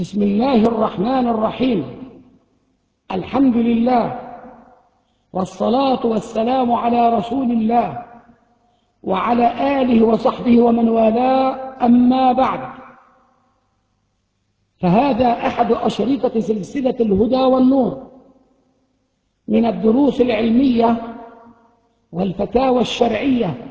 بسم الله الرحمن الرحيم. الحمد لله والصلاة والسلام على رسول الله وعلى آله وصحبه ومن والاه، أما بعد، فهذا أحد أشرطة سلسلة الهدى والنور من الدروس العلمية والفتاوى الشرعية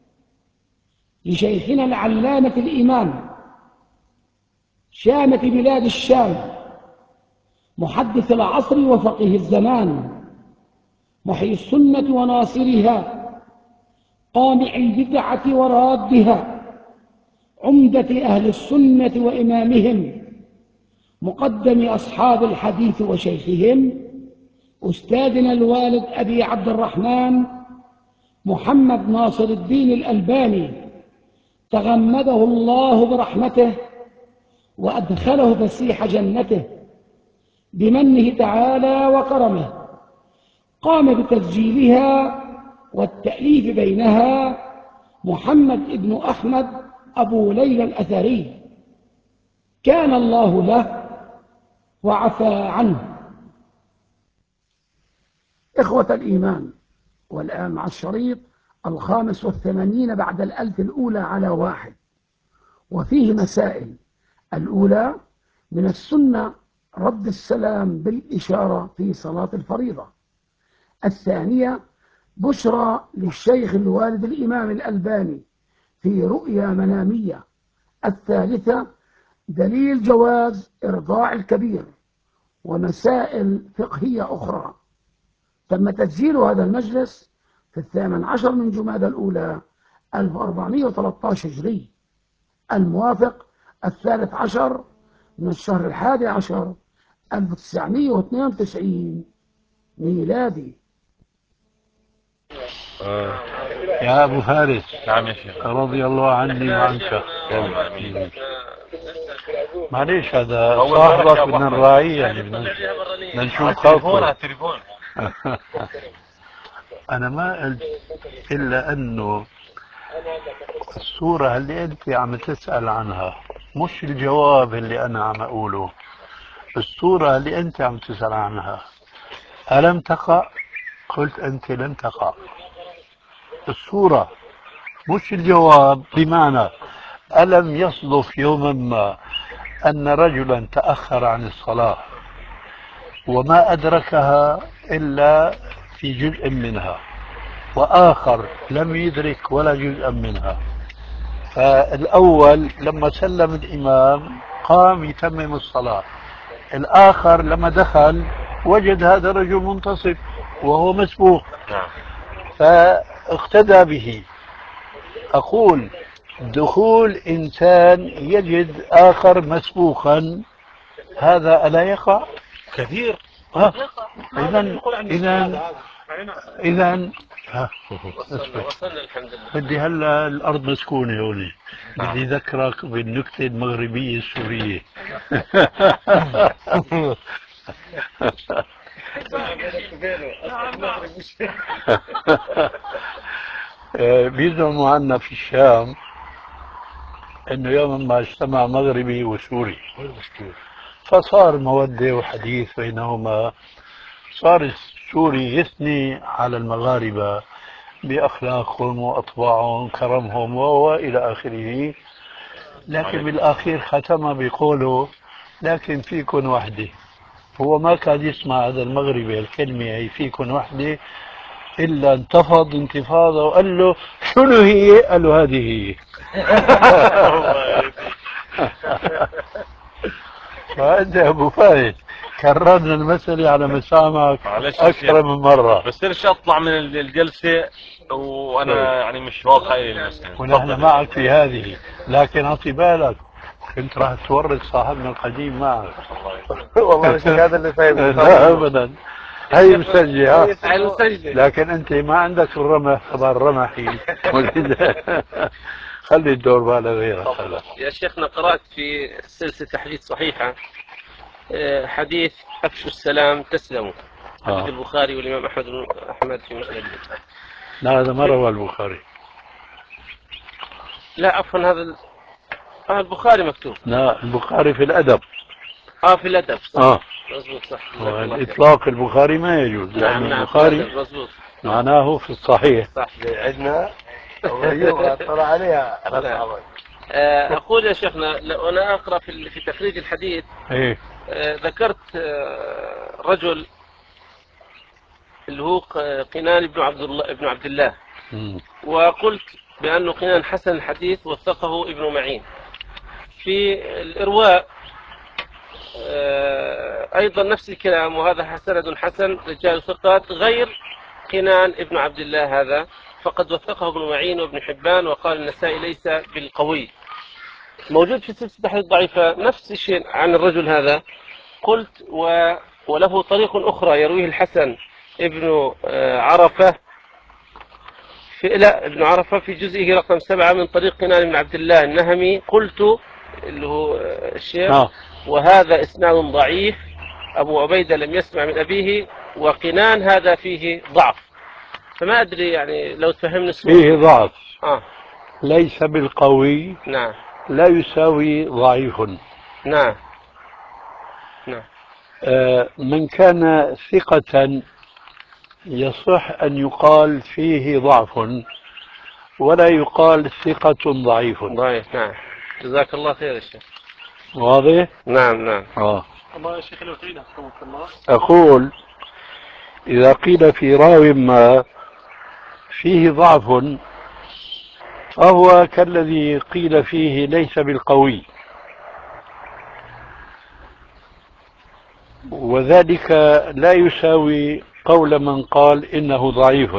لشيخنا العلامة الإمام شامة بلاد الشام، محدث العصر وفقيه الزمان، محيي السنة وناصرها، قامع البدعة ورادها، عمدة أهل السنة وإمامهم، مقدم أصحاب الحديث وشيخهم، أستاذنا الوالد أبي عبد الرحمن محمد ناصر الدين الألباني، تغمده الله برحمته وأدخله فسيح جنته بمنه تعالى وكرمه. قام بتسجيلها والتأليف بينها محمد ابن أحمد أبو ليلى الأثري، كان الله له وعفى عنه. إخوة الإيمان، والآن مع الشريط 85 بعد 1000 الأولى على 1، وفيه مسائل. الأولى: من السنة رد السلام بالإشارة في صلاة الفريضة. الثانية: بشرى للشيخ الوالد الإمام الألباني في رؤيا منامية. الثالثة: دليل جواز إرضاع الكبير، ومسائل فقهية أخرى. تم تسجيل هذا المجلس في 18 من جمادى الأولى 1413 هجري، الموافق 13 من الشهر 11 1992 ميلادي. يا أبو فارس. نعم يا شيخ. رضي الله عني وعنك. والله امين. معليش، هذا صاحبك من الرعية يعني بدنا نشوف خلقه. التليفون أنا ما قلت إلا أنه الصورة اللي أنت عم تسأل عنها مش الجواب اللي أنا عم أقوله. الصورة اللي أنت عم تسأل عنها ألم تقع؟ قلت أنت لم تقع. الصورة مش الجواب، بمعنى ألم يصدف يوما ما أن رجلا تأخر عن الصلاة وما أدركها إلا في جزء منها، وآخر لم يدرك ولا جزءا منها. فالأول لما سلم الإمام قام يتمم الصلاة، الآخر لما دخل وجد هذا الرجل منتصف وهو مسبوق نعم. فاقتدى به. أقول دخول إنسان يجد آخر مسبوقا، هذا ألا يقع؟ كثير. إذا وصلنا الحمد لله. بدي هلا الأرض مسكونة هوني، نعم. بدي ذكرك بالنكتة المغربية السورية. بيزعموا عنا في الشام انه يوما ما اجتمع مغربي وسوري، فصار مودة وحديث بينهما. صار السوري يثني على المغاربة بأخلاقهم وأطباعهم كرمهم وإلى آخره، لكن بالأخير ختم بقوله لكن فيكن وحدة. هو ما كان يسمع هذا المغربي الكلمة هي فيكن وحدة إلا انتفض انتفاضة وقال له شنو هي؟ قال له هذه هي. فأنت يا أبو فايز كررنا المسألة على مسامعك أكثر من مرة، بس ليش اطلع من الجلسة وانا يعني مش واضحة لي المسألة. ونحن معك في هذه، لكن أعطي بالك كنت راح تورط صاحبنا القديم معك. والله مش هذا اللي فاهم. لا أبدا، هي مسجلة، لكن أنت ما عندك الرمح تبع الرمحي. خلي الدور بقى غيرك. هلا يا شيخنا، قرأت في سلسلة حديث صحيحة حديث أفشوا السلام تسلموا، حديث البخاري والإمام أحمد في مسنده. لا هذا ما روى البخاري. لا عفوا، هذا البخاري مكتوب. لا البخاري في الأدب. في الأدب صح. مظبوط صح. الإطلاق البخاري ما يجوز لأن البخاري مظبوط معناه في الصحيح. صح. عندنا طلع عليها أنا أقول يا شيخنا وأنا أقرأ في تخريج الحديث إيه؟ ذكرت رجل اللي هو قنان ابن عبد الله وقلت بأنه قنان حسن الحديث وثقه ابن معين. في الإرواء أيضا نفس الكلام، وهذا سند حسن رجال ثقات غير قنان ابن عبد الله هذا، فقد وثقه ابن معين وابن حبان، وقال النسائي ليس بالقوي. موجود في سلسلة الحديث الضعيفة نفس الشيء عن الرجل هذا. قلت وله طريق أخرى يرويه الحسن ابن عرفة ابن عرفة في جزئه رقم 7 من طريق قنان بن عبد الله النهمي. قلت اللي هو الشيخ وهذا إسناد ضعيف، أبو عبيدة لم يسمع من أبيه، وقنان هذا فيه ضعف. فما أدري يعني لو تفهمني فيه ضعف ليس بالقوي. نعم. لا يساوي ضعيف. نعم. من كان ثقة يصح أن يقال فيه ضعف ولا يقال ثقة ضعيف. نعم. جزاك الله خير يا شيخ. واضح؟ نعم. الله يا شيخ لو تعيدها أقول إذا قيل في راو ما فيه ضعف فهو كالذي قيل فيه ليس بالقوي، وذلك لا يساوي قول من قال إنه ضعيف.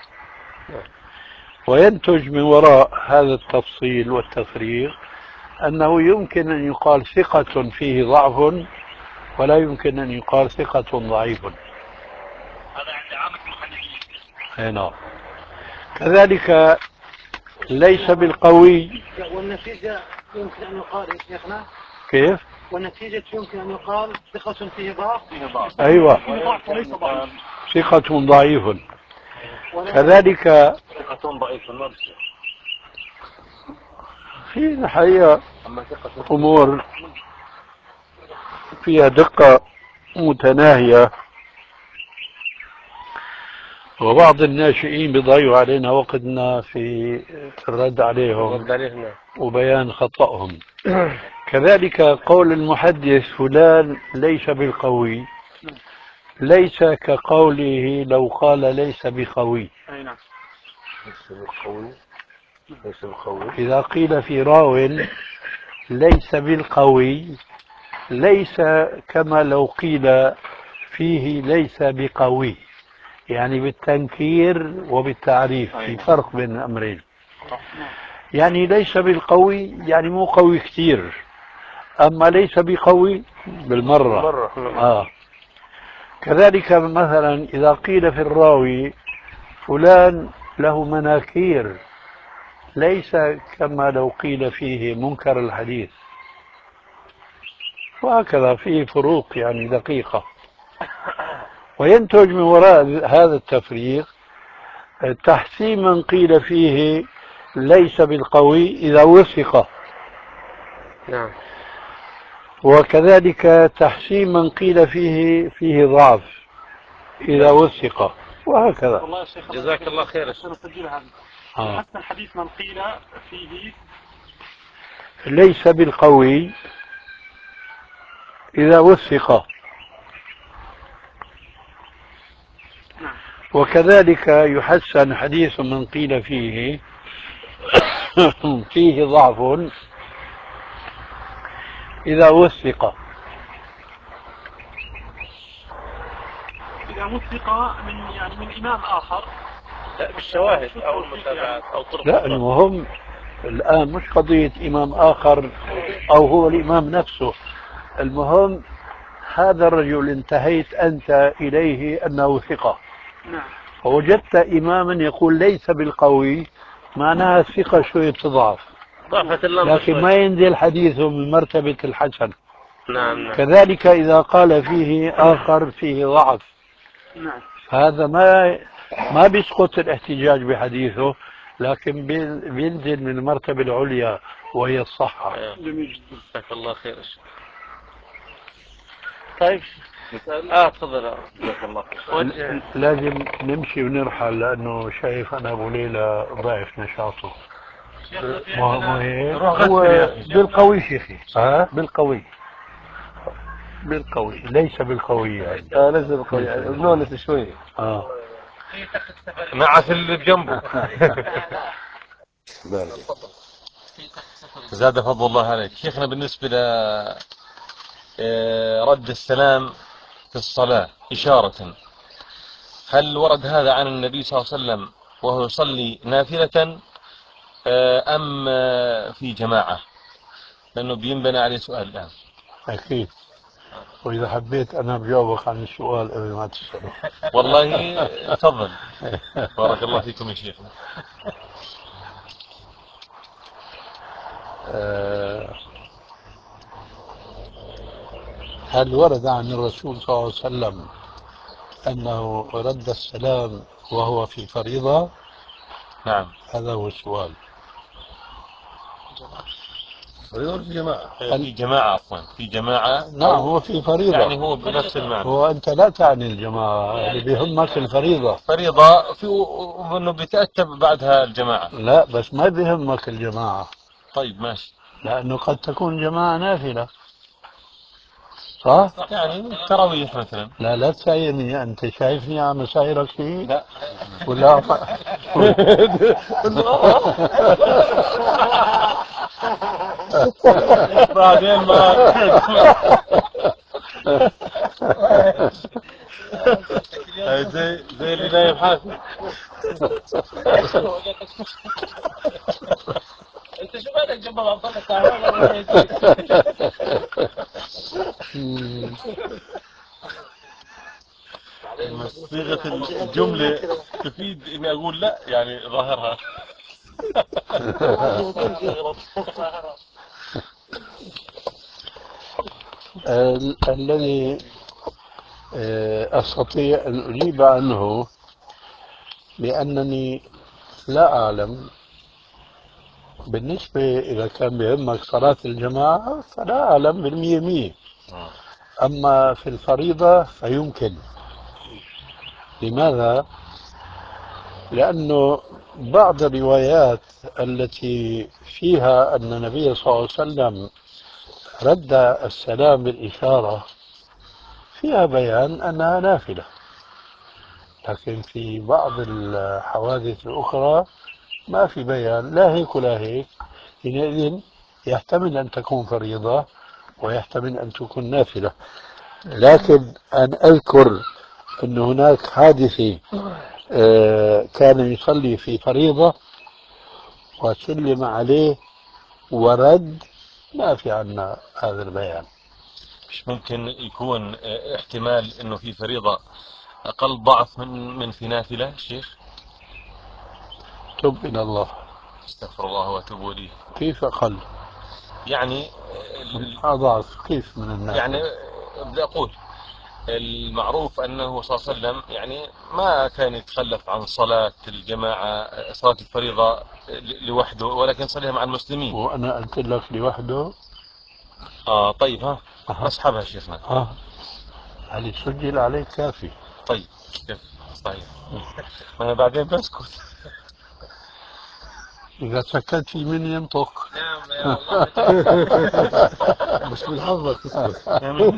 وينتج من وراء هذا التفصيل والتفريق أنه يمكن أن يقال ثقة فيه ضعف ولا يمكن أن يقال ثقة ضعيف. هذا عند عامة المحدثين. كذلك ليس بالقوي. والنتيجة يمكن أن يقال يا شيخنا كيف؟ والنتيجة يمكن أن يقال ثقة فيه ضعف. أيوة، ثقة ضعيف. كذلك ثقة ضعيف في الحقيقة أمور فيها دقة متناهية، وبعض الناشئين بيضيعوا علينا وقتنا في الرد عليهم وبيان خطأهم. كذلك قول المحدث فلان ليس بالقوي ليس كقوله لو قال ليس بقوي. إذا قيل في راو ليس بالقوي ليس كما لو قيل فيه ليس بقوي، يعني بالتنكير وبالتعريف في فرق بين الأمرين. يعني ليس بالقوي يعني مو قوي كثير، أما ليس بقوي بالمرة. كذلك مثلا إذا قيل في الراوي فلان له مناكير ليس كما لو قيل فيه منكر الحديث، وهكذا فيه فروق يعني دقيقة. وينتج من وراء هذا التفريق تحسين من قيل فيه ليس بالقوي إذا وثق. نعم. وكذلك تحسين من قيل فيه ضعف إذا وثق، وهكذا. جزاك الله خير. حتى الحديث من قيل فيه ليس بالقوي إذا وثق. وكذلك يحسن حديث من قيل فيه فيه ضعف إذا وثق. إذا وثق من إمام آخر، لا بالشواهد أو المتابعات أو طرق. لا، المهم الآن مش قضية إمام آخر أو هو الإمام نفسه، المهم هذا الرجل انتهيت أنت إليه أنه ثقة. ووجدت إماما يقول ليس بالقوي، معناها الثقة شوية تضعف، لكن ما ينزل حديثه من مرتبة الحسن. نعم. كذلك إذا قال فيه آخر فيه ضعف، هذا ما بيسقط الاحتجاج بحديثه، لكن بينزل من المرتبة العليا وهي الصحة. جزاك الله خير. طيب تفضل. جزاك الله خير. لازم نمشي ونرحل لأنه شايف أنا أبو ليلى ضعف نشاطه. ما هيك هو بالقوي شيخي. بالقوي ليس بالقوي يعني. ليس بالقوي يعني نونس شوي. نعس اللي بجنبه. زاد فضل الله عليك شيخنا. بالنسبة ل رد السلام في الصلاة إشارة، هل ورد هذا عن النبي صلى الله عليه وسلم وهو يصلي نافلة أم في جماعة؟ لأنه بينبنى عليه سؤال الآن. أكيد. وإذا حبيت أنا بجاوبك عن السؤال قبل ما تسأله. والله تفضل. بارك الله فيكم يا شيخنا. هل ورد عن الرسول صلى الله عليه وسلم أنه رد السلام وهو في فريضة؟ نعم. هذا هو السؤال. فريضة في جماعة. في جماعة عفوا في جماعة. نعم هو في فريضة. يعني هو بنفس المعنى. هو أنت لا تعني الجماعة اللي بيهمك الفريضة. فريضة في وأنه بيتأتى بعدها الجماعة. لا بس ما بيهمك الجماعة. طيب ماشي. لأنه قد تكون جماعة نافلة. صح؟ يعني تراويح مثلا. لا تسايرني. أنت شايفني عم أسايرك فيه؟ لا. ولا بعدين ما زي اللي نايم حافي. انت شو بالك جنب عبد الله تعبان؟ صيغة الجملة تفيد اني اقول لا، يعني ظاهرها. الذي أستطيع أن أجيب عنه بأنني لا أعلم. بالنسبة إذا كان بيهمك صلاة الجماعة فلا أعلم بالمية مية. أما في الفريضة فيمكن. لماذا؟ لأنه بعض الروايات التي فيها أن النبي صلى الله عليه وسلم رد السلام بالإشارة فيها بيان أنها نافلة، لكن في بعض الحوادث الأخرى ما في بيان لا هيك ولا هيك. حينئذ يحتمل أن تكون فريضة ويحتمل أن تكون نافلة. لكن أن أذكر أن هناك حادثة كان يصلي في فريضة وسلم عليه ورد، ما في عنا هذا البيان. مش ممكن يكون احتمال انه في فريضة اقل ضعف من في نافلة شيخ؟ تب إلى الله. استغفر الله واتوب اليه. كيف أقل؟ يعني أضعف كيف من الناس؟ يعني بدي اقول المعروف أنه صلى الله عليه وسلم يعني ما كان يتخلف عن صلاة الجماعة، صلاة الفريضة لوحده، ولكن صليها مع المسلمين. وأنا قلت لك لوحده. طيب نسحبها شيخنا. هل يسجل عليك كافي. طيب كيف صحيح. ما أنا بعدين بسكت. إذا سكت في من ينطق. نعم يا الله. مش من حظك تسكت.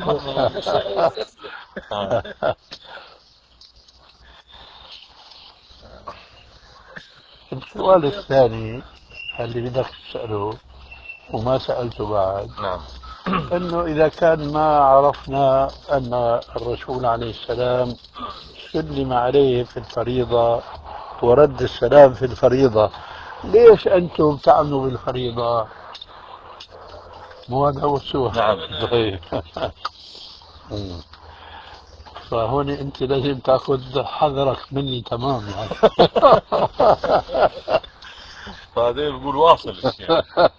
السؤال الثاني اللي بدك تسأله وما سألته بعد، نعم. انه اذا كان ما عرفنا ان الرسول عليه السلام سلم عليه في الفريضة ورد السلام في الفريضة، ليش انتم تعملوا بالفريضة؟ مو هذا هو السؤال؟ نعم. طيب. فهون انت لازم تاخذ حذرك مني تمام يعني. بعدين بقول واصل الشيخ.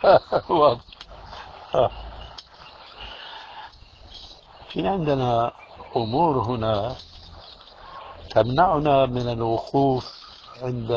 في عندنا امور هنا تمنعنا من الوقوف عند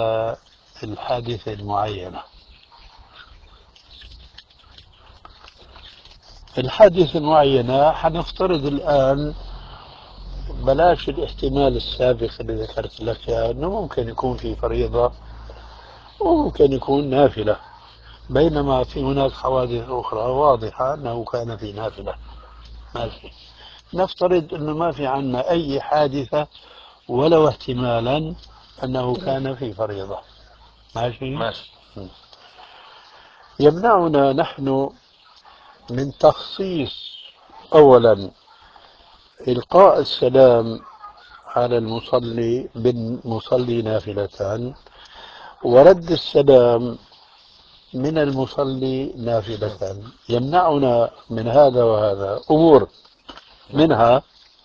الحادثة المعينة. الحادثة المعينة حنفترض الآن، بلاش الاحتمال السابق اللي ذكرت لك إياه، أنه ممكن يكون في فريضة وممكن يكون نافلة، بينما في هناك حوادث أخرى واضحة أنه كان في نافلة. ماشي، نفترض أنه ما في عنا أي حادثة ولو احتمالا أنه كان في فريضة. ماشي. ماشي. يمنعنا نحن من تخصيص أولا إلقاء السلام على المصلي بالمصلي نافلة، ورد السلام من المصلي نافلة. يمنعنا من هذا وهذا أمور، منها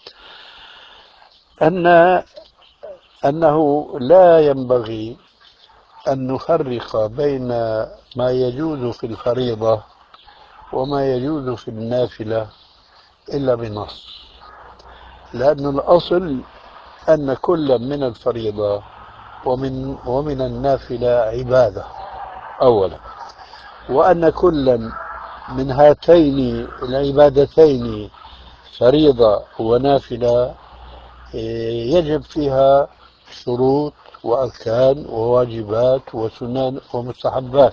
أنه لا ينبغي أن نفرق بين ما يجوز في الفريضة وما يجوز في النافلة إلا بنص، لأن الأصل أن كل من الفريضة ومن النافلة عبادة أولا، وأن كل من هاتين العبادتين فريضة ونافلة يجب فيها شروط وأركان وواجبات وسنن ومستحبات،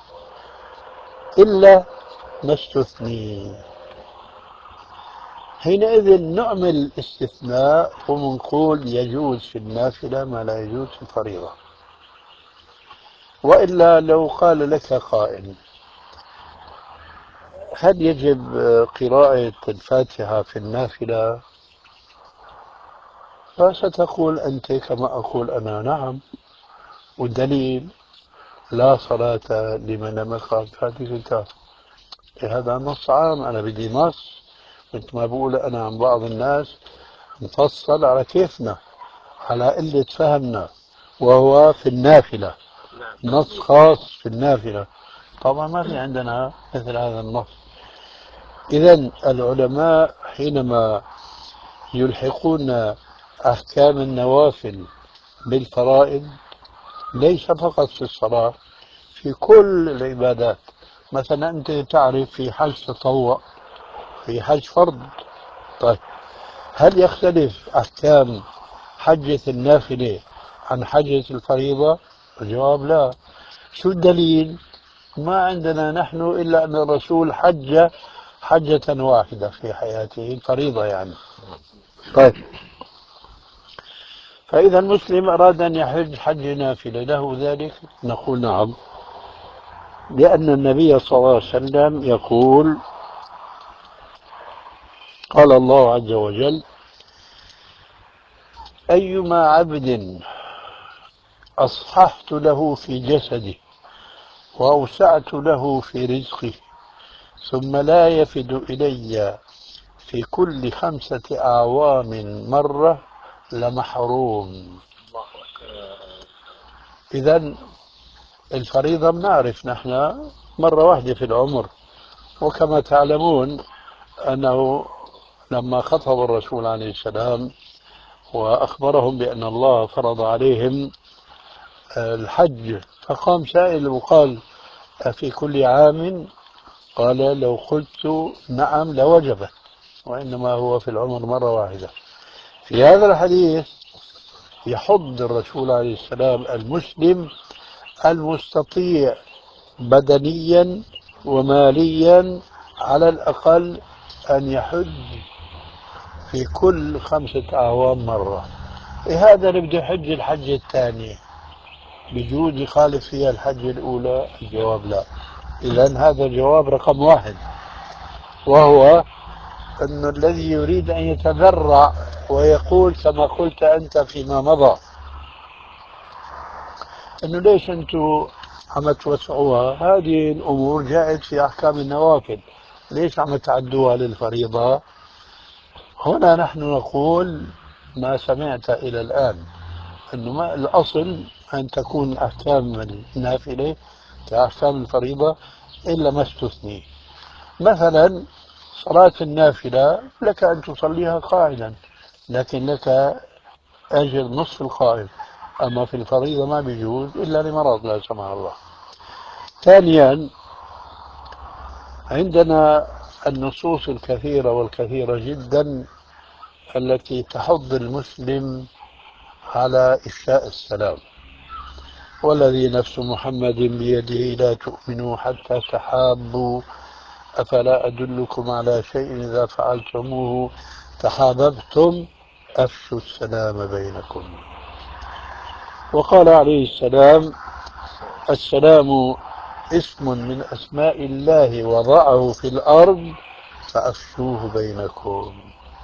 إلا ما استثني. حينئذ نعمل استثناء ونقول يجوز في النافلة ما لا يجوز في الفريضة. وإلا لو قال لك قائل هل يجب قراءة الفاتحة في النافلة؟ فستقول أنت كما أقول أنا نعم، والدليل لا صلاة لمن لم يقرأ بفاتحة الكتاب. هذا نص عام، أنا بدي نص، مثل ما بقول أنا عن بعض الناس نفصل على كيفنا، على قلة فهمنا، وهو في النافلة، نص خاص في النافلة. طبعا ما في عندنا مثل هذا النص. إذن العلماء حينما يلحقون أحكام النوافل بالفرائض ليس فقط في الصلاة، في كل العبادات. مثلا أنت تعرف في حج تطوع، في حج فرض. طيب هل يختلف أحكام حجة النافلة عن حجة الفريضة؟ الجواب لا. شو الدليل؟ ما عندنا نحن إلا أن الرسول حج حجة واحدة في حياته، الفريضة يعني. طيب فإذا المسلم أراد أن يحج حج نافلة له ذلك؟ نقول نعم، لأن النبي صلى الله عليه وسلم يقول: قال الله عز وجل: أيما عبد أصححت له في جسده وأوسعت له في رزقه ثم لا يفد إلي في كل 5 أعوام مرة لمحروم. إذن الفريضة بنعرف نحن مرة واحدة في العمر، وكما تعلمون أنه لما خطب الرسول عليه السلام وأخبرهم بأن الله فرض عليهم الحج، فقام سائل وقال: أفي كل عام؟ قال: لو قلت نعم لوجبت، وإنما هو في العمر مرة واحدة. في هذا الحديث يحض الرسول عليه السلام المسلم المستطيع بدنيا وماليا على الأقل أن يحج في كل 5 أعوام مرة. هذا اللي بده يحج الحجة الثانية بجوز يخالف فيها الحجة الأولى؟ الجواب لا. إذن هذا الجواب رقم 1، وهو أن الذي يريد أن يتذرع ويقول كما قلت أنت فيما مضى أنه ليش أنتم عم توسعوها، هذه الأمور جاءت في أحكام النوافل، ليش عم تعدوها للفريضة؟ هنا نحن نقول ما سمعت إلى الآن أنه ما الأصل أن تكون أحكام النافلة كأحكام الفريضة إلا ما استثني. مثلا صلاة النافلة لك أن تصليها قاعدا، لكن لك أجر نصف القائم، أما في الفريضة ما بيجوز إلا لمرض لا سمح الله. ثانيا عندنا النصوص الكثيرة والكثيرة جدا التي تحض المسلم على إفشاء السلام. والذي نفس محمد بيده لا تؤمنوا حتى تحابوا أفلا أدلكم على شيء إذا فعلتموه تحاببتم أفشوا السلام بينكم. وقال عليه السلام: السلام اسم من أسماء الله وضعه في الأرض فأفشوه بينكم.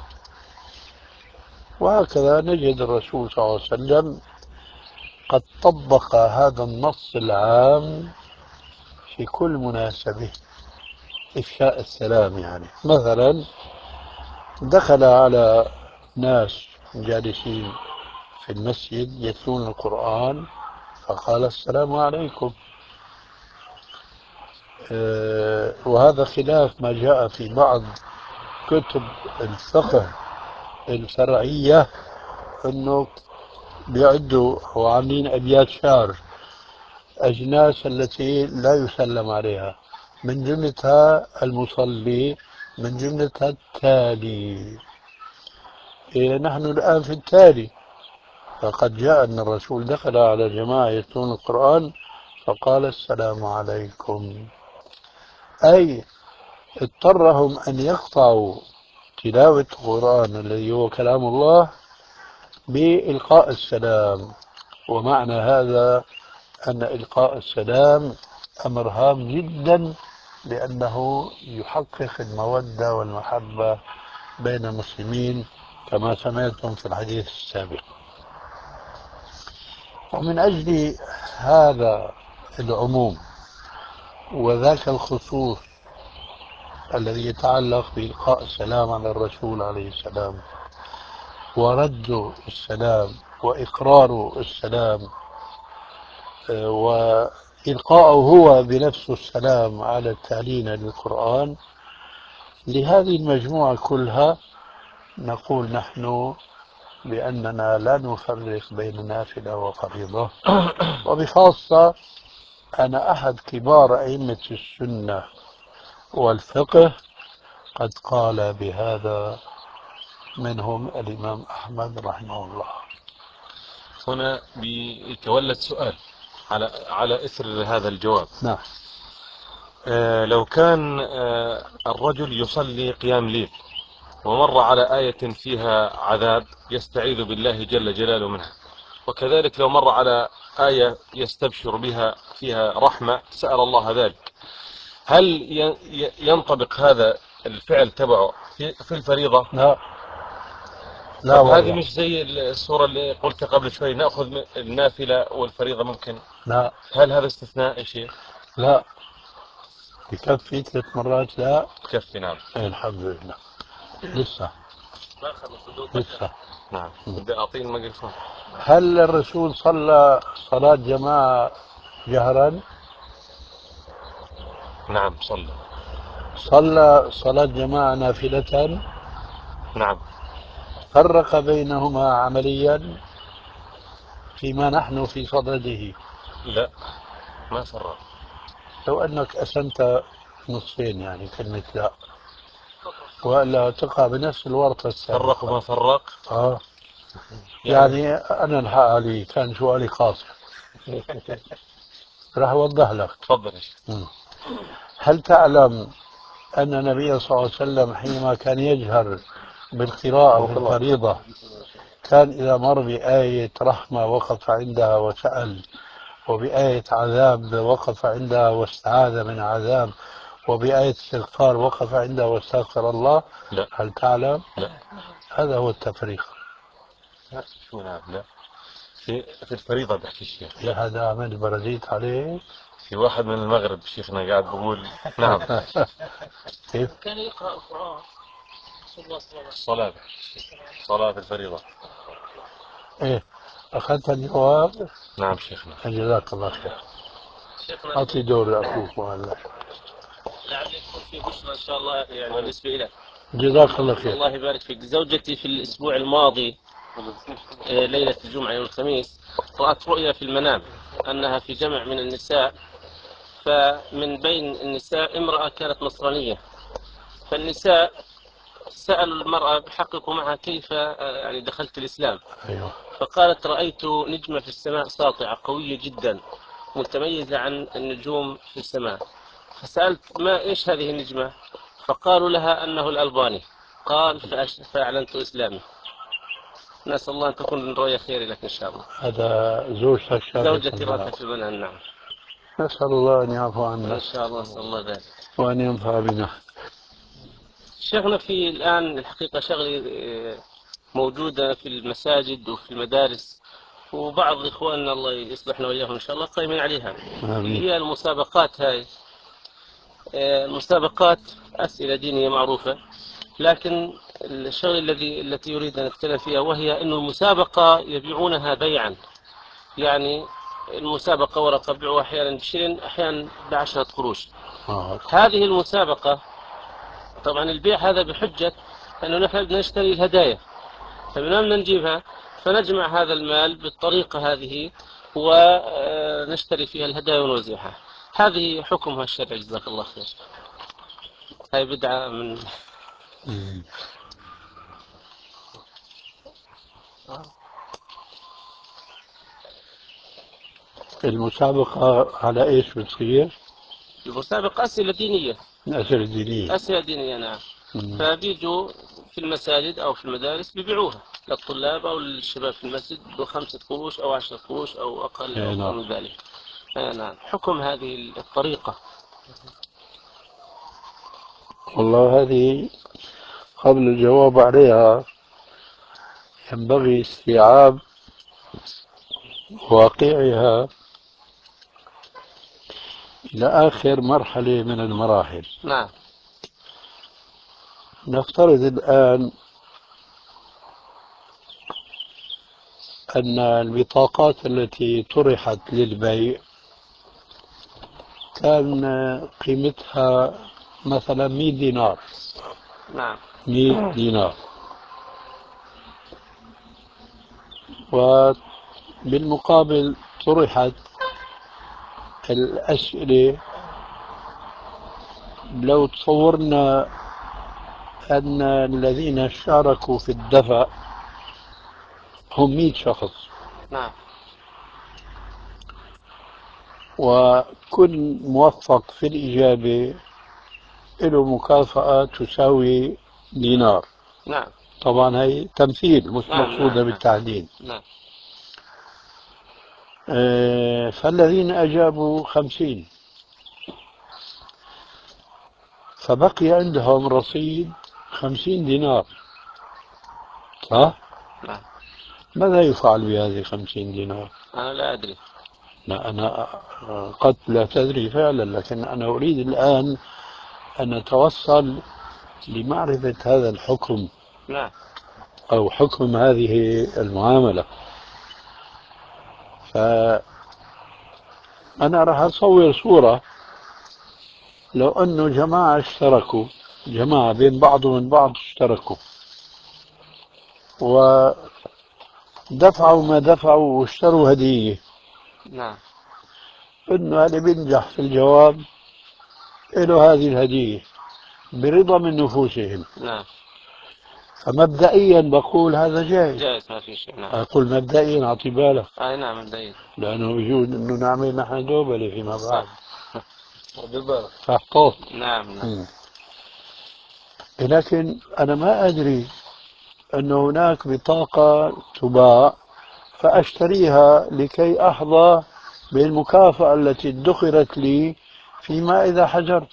وهكذا نجد الرسول صلى الله عليه وسلم قد طبق هذا النص العام في كل مناسبة، إفشاء السلام. يعني مثلا دخل على ناس جالسين في المسجد يتلون القرآن فقال: السلام عليكم. وهذا خلاف ما جاء في بعض كتب الفقه الفرعية أنه بيعدوا وعاملين أبيات شعر أجناس التي لا يسلم عليها، من جملتها المصلي، من جملتها التالي. نحن الآن في التالي، فقد جاء أن الرسول دخل على جماعة يتلون القرآن فقال: السلام عليكم، أي اضطرهم أن يقطعوا تلاوة القرآن الذي هو كلام الله بإلقاء السلام. ومعنى هذا أن إلقاء السلام أمر هام جدا، لأنه يحقق المودة والمحبة بين المسلمين كما سمعتم في الحديث السابق. ومن أجل هذا العموم وذاك الخصوص الذي يتعلق بإلقاء السلام على الرسول عليه السلام ورد السلام وإقرار السلام وإلقاءه هو بنفسه السلام على التالين للقرآن، لهذه المجموعة كلها نقول نحن بأننا لا نفرق بين نافلة وفريضة. وبخاصة أنا أحد كبار أئمة السنة والفقه قد قال بهذا، منهم الإمام أحمد رحمه الله. هنا بيتولد سؤال على إثر هذا الجواب. نعم. لو كان الرجل يصلي قيام ليل ومر على آية فيها عذاب يستعيذ بالله جل جلاله منها، وكذلك لو مر على آية يستبشر بها فيها رحمة سأل الله ذلك، هل ينطبق هذا الفعل تبعه في الفريضة؟ لا، لا طب هذه والله. مش زي الصورة اللي قلت قبل شوي نأخذ النافلة والفريضة ممكن؟ لا، هل هذا استثناء يا شيخ؟ لا، يكفي 3 مرات. لا تكفي. نعم. الحمد لله. لسه لسه. نعم. بدي أعطيه الميكروفون. هل الرسول صلى صلاة جماعة جهرا؟ نعم صلى صلاة جماعة نافلة؟ نعم. فرق بينهما عمليا فيما نحن في صدده؟ لا، ما فرق. لو أنك قسمت نصفين يعني كلمة لا، وإلا تقع بنفس الورطة السابقة. فرق وما فرق. يعني أنا الحق علي كان سؤالي قاصر. راح أوضح لك. تفضل. هل تعلم أن النبي صلى الله عليه وسلم حينما كان يجهر بالقراءة في الفريضة كان إذا مر بآية رحمة وقف عندها وسأل، وبآية عذاب وقف عندها واستعاذ من عذاب، وبآية استغفار وقف عندها واستغفر الله؟ لا. هل تعلم؟ لا. هذا هو التفريق. لا. في الفريضة بحكي الشيخ. لا، هذا عمل برديت عليه. في واحد من المغرب شيخنا قاعد بقول. نعم. كيف؟ كان يقرأ القرآن صلاة الفريضة. ايه، أخذت الجواب؟ نعم شيخنا. جزاك الله خير. أعطي دور أخوك وهلا. لعل يكون في بشرى إن شاء الله يعني بالنسبة لك. جزاك الله خير. الله يبارك فيك. زوجتي في الأسبوع الماضي ليلة الجمعة يوم الخميس رأت رؤيا في المنام أنها في جمع من النساء، فمن بين النساء امرأة كانت نصرانية، فالنساء سألوا المرأة بحققوا معها كيف يعني دخلت الإسلام. أيوه. فقالت رأيت نجمة في السماء ساطعة قوية جدا متميزة عن النجوم في السماء. فسألت ما إيش هذه النجمة؟ فقالوا لها أنه الألباني. قال فأعلنت إسلامي. نسأل الله أن تكون رؤية خير لك إن شاء الله. هذا زوجتك زوجتي رافعة المنهل. نعم. نسأل الله أن يعفو عنا إن شاء الله. نسأل الله ذلك. وأن ينفع بنا. شيخنا في الآن الحقيقة شغلي موجودة في المساجد وفي المدارس، وبعض إخواننا الله يصلحنا وإياهم إن شاء الله قائمين عليها. اللي هي المسابقات هاي، المسابقات أسئلة دينية معروفة، لكن الشغل التي يريد أن نتكلم فيها وهي أن المسابقة يبيعونها بيعا. يعني المسابقة ورقة بيعوها أحيانا ب20 أحيانا ب10 قروش. هذه المسابقة طبعا البيع هذا بحجة أنه نحن بدنا نشتري الهدايا، فمن أين نجيبها؟ فنجمع هذا المال بالطريقة هذه ونشتري فيها الهدايا ونوزعها. هذه حكمها الشرعي جزاك الله خير. هاي بدعة من المسابقة على إيش بتصير؟ المسابقة أسئلة دينية. الأسئلة الدينية. أسئلة دينية نعم. فبيجوا في المساجد أو في المدارس بيبيعوها للطلاب أو للشباب في المسجد ب5 قروش أو 10 قروش أو أقل أو أكثر من ذلك. نعم. حكم هذه الطريقة. والله هذه قبل الجواب عليها ينبغي استيعاب واقعها إلى آخر مرحلة من المراحل. نعم. نفترض الآن أن البطاقات التي طرحت للبيع كان قيمتها مثلا 100 دينار. نعم. 100 دينار. وبالمقابل طرحت الأسئلة. لو تصورنا أن الذين شاركوا في الدفع هم 100 شخص. نعم. وكل موفق في الإجابة له مكافأة تساوي دينار. نعم. طبعا هي تمثيل مش نعم. مقصودة نعم. بالتعديل. نعم. فالذين أجابوا 50 فبقي عندهم رصيد 50 دينار صح؟ نعم. ماذا يفعل بهذه 50 دينار؟ أنا لا أدري. لا أنا قد لا تدري فعلا، لكن أنا أريد الآن أن نتوصل لمعرفة هذا الحكم. نعم. أو حكم هذه المعاملة. فأنا راح أصور صورة لو أنه جماعة اشتركوا، جماعة بين بعض ومن بعض اشتركوا ودفعوا ما دفعوا واشتروا هدية. نعم. إنه اللي بينجح في الجواب له هذه الهدية برضا من نفوسهم. نعم. فمبدئيا بقول هذا جائز. جائز ما في شيء. نعم. أقول مبدئيا أعطي بالك. أي نعم مبدئيا. لأنه وجود إنه نعمل نحن دوبلة فيما بعد. بالضبط. فاحتاط. نعم. نعم. لكن أنا ما أدري أن هناك بطاقة تباع فأشتريها لكي أحظى بالمكافأة التي ادخرت لي فيما إذا حجرت.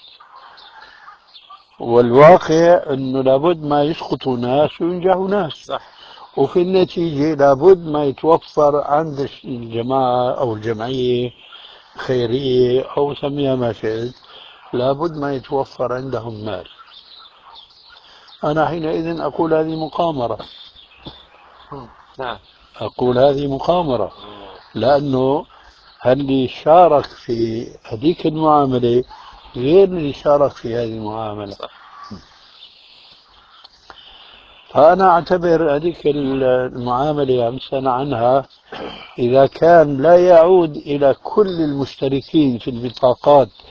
والواقع أنه لابد ما يسقط ناس وينجح ناس. صح. وفي النتيجة لابد ما يتوفر عند الجماعة أو الجمعية خيرية أو سميها ما شئت، لابد ما يتوفر عندهم مال. أنا حينئذ أقول هذه مقامرة. نعم. أقول هذه مقامرة، لأنه اللي شارك في هذيك المعاملة غير اللي شارك في هذه المعاملة. صح. فأنا أعتبر هذيك المعاملة أمسنا عنها إذا كان لا يعود إلى كل المشتركين في البطاقات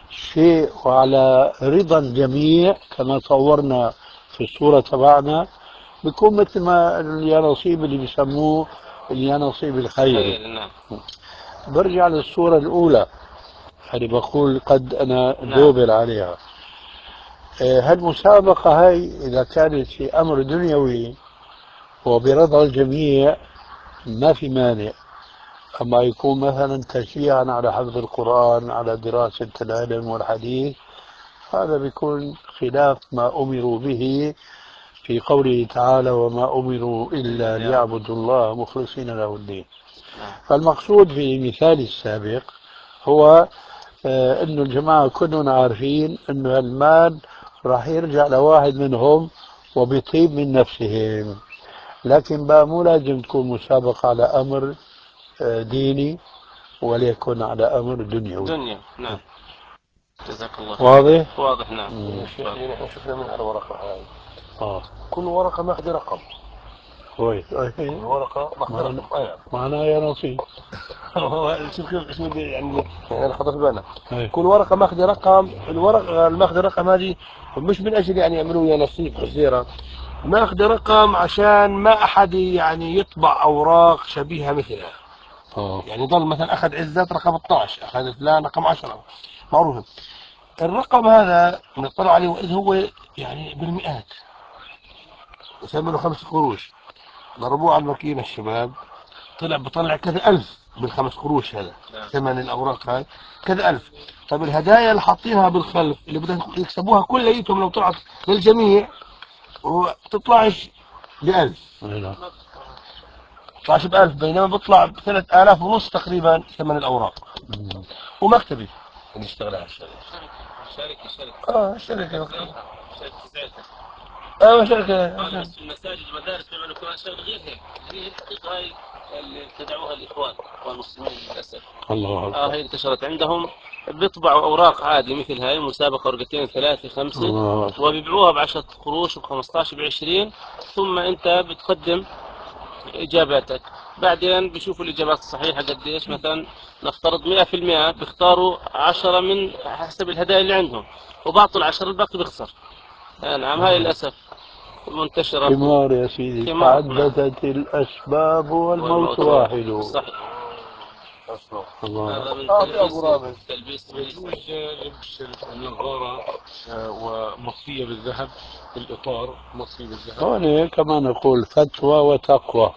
شيء وعلى رضا الجميع كما صورنا في الصورة تبعنا، بيكون مثل ما اليانصيب اللي بيسموه اليانصيب الخيري. نعم. برجع للصورة الأولى اللي بقول قد أنا دوبل عليها. هالمسابقة هاي إذا كانت في أمر دنيوي وبرضا الجميع ما في مانع، أما يكون مثلا تشجيعا على حفظ القرآن، على دراسة العلم والحديث، هذا بيكون خلاف ما أمروا به في قوله تعالى وما أمروا إلا ليعبدوا الله مخلصين له الدين. فالمقصود في المثال السابق هو أنه الجماعة كلهم عارفين أنه المال راح يرجع لواحد منهم وبيطيب من نفسهم، لكن بقى مو لازم تكون مسابقة على أمر ديني وليكن على أمر دنيوي. نعم. جزاك الله خير. واضح؟ واضح. نعم. نحن شفنا من الورقة هاي كل ورقة ماخذة رقم. كويس. الورقة ماخذة رقم. معناها يا نصيب. شوف كيف يعني أنا حضرت بالنا. كل ورقة ماخذة رقم. الورقة الماخذة رقم هذه مش من أجل يعني يعملوا يا نصيب حزيرة، ماخذة رقم عشان ما أحد يعني يطبع أوراق شبيهة مثلها. يعني ضل مثلا أخذ عزت رقم 12، أخذ فلان رقم 10 معروفة. الرقم هذا نطلع عليه وإذ هو يعني بالمئات، يسمى له 5 قروش، ضربوه على الماكينة الشباب بطلع كذا ألف بالخمس قروش. هذا ثمن الأوراق هاي كذا ألف. طب الهدايا اللي حاطينها بالخلف اللي بدهم يكسبوها كليتهم لو طلعت للجميع وتطلعش ب1000، تطلعش ب1000، بينما بيطلع ب3500 تقريبا ثمن الأوراق. ومكتبي اللي يشتغل على الشركة. شركة شركة. بس في المساجد والمدارس بيعملوا كمان شغل غير هيك. هي الحقيقة هاي اللي ابتدعوها الإخوان المسلمين للأسف. الله أكبر. هي انتشرت عندهم، بيطبعوا أوراق عادي مثل هاي مسابقة، ورقتين 3 5 وبيبيعوها ب10 قروش ب15 ب20، ثم أنت بتقدم إجاباتك، بعدين بيشوفوا الإجابات الصحيحة قديش. مثلا نفترض 100%، بيختاروا 10 من حسب الهدايا اللي عندهم، وبعطوا ال10 الباقي بيخسر. نعم. هاي للأسف منتشرة. ثمار يا سيدي، تعددت الأسباب والموت واحد. صحيح. الله. هذا من تلبيس يجوز لبس النظارة ومطفية بالذهب، الإطار مطفي بالذهب. هون كما نقول فتوى وتقوى.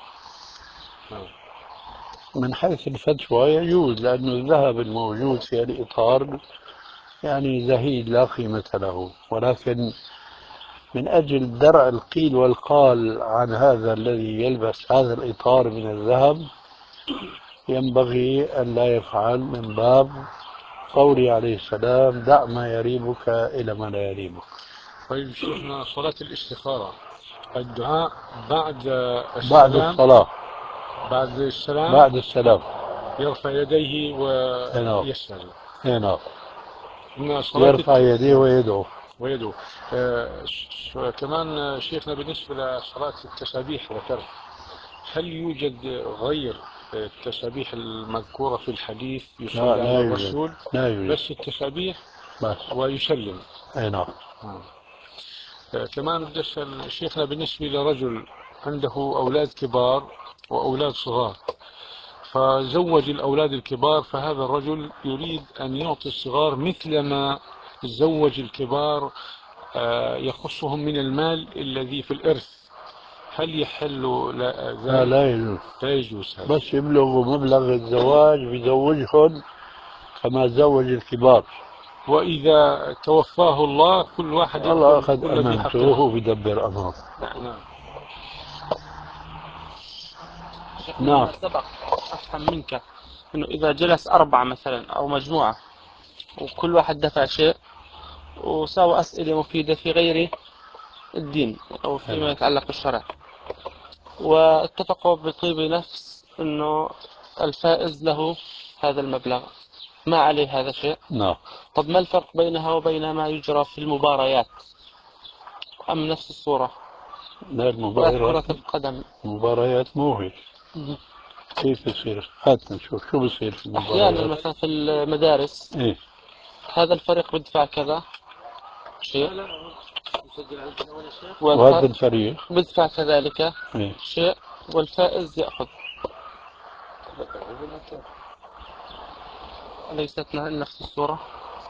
من حيث الفتوى يجوز، لأنه الذهب الموجود في الإطار يعني زهيد لا قيمة له، ولكن من أجل درع القيل والقال عن هذا الذي يلبس هذا الإطار من الذهب ينبغي أن لا يفعل، من باب قوله عليه السلام دع ما يريبك إلى ما لا يريبك. طيب شيخنا، صلاة الاستخارة الدعاء بعد الصلاة، بعد السلام يرفع يديه ويسأل. نعم. يرفع يديه ويدعو. كمان شيخنا بالنسبة لصلاة التسابيح ذكرت، هل يوجد غير التسابيح المذكورة في الحديث يصلي على الرسول؟ لا يوجد، بس التسابيح بس ويسلم. اي نعم. كمان بدي أسأل شيخنا بالنسبة لرجل عنده أولاد كبار وأولاد صغار، فزوج الأولاد الكبار، فهذا الرجل يريد أن يعطي الصغار مثل ما زوج الكبار يخصهم من المال الذي في الإرث، هل يحل ذلك؟ لا يجوز. لا يجوز هذا. بس يبلغوا مبلغ الزواج بزوجهم كما زوج الكبار، وإذا توفاه الله كل واحد الله أخذ أمانته وبيدبر أمره. نعم. سبق أفهم منك إنه إذا جلس 4 مثلا أو مجموعة وكل واحد دفع شيء وساوى أسئلة مفيدة في غير الدين أو فيما يتعلق بالشرع، واتفقوا بطيب نفس إنه الفائز له هذا المبلغ، ما عليه هذا شيء. نعم. طب ما الفرق بينها وبين ما يجرى في المباريات؟ أم نفس الصورة؟ لا، المباريات كرة القدم. مباريات مو هيك. كيف يصير؟ هات نشوف شو بصير في المباريات. أحيانا مثلا في المدارس هذا الفريق بدفع كذا شيء وهذا الفريق بدفع كذلك إيه. شيء والفائز يأخذ. أليست نفس الصورة؟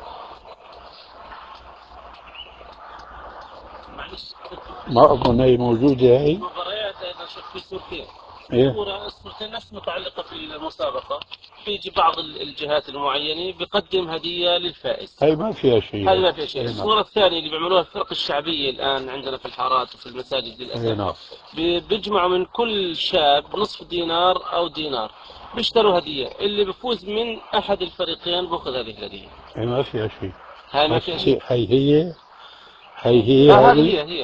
ما أظن هي موجودة هي. مباريات أيضا شوف في صورتين. إيه. الصورتين نفس متعلقة في المسابقة. بيجي بعض الجهات المعينة بيقدم هدية للفائز. هي ما فيها شيء. هذه ما فيها شيء. إيه. الصورة الثانية اللي بيعملوها الفرق الشعبية الآن عندنا في الحارات وفي المساجد إيه. للأسف. نعم. بيجمعوا من كل شاب نصف دينار أو دينار. بيشتروا هدية، اللي بيفوز من أحد الفريقين بيأخذ هذه الهدية. هي ما فيها شيء. هاي ما فيها شيء. هي هي هذه هي.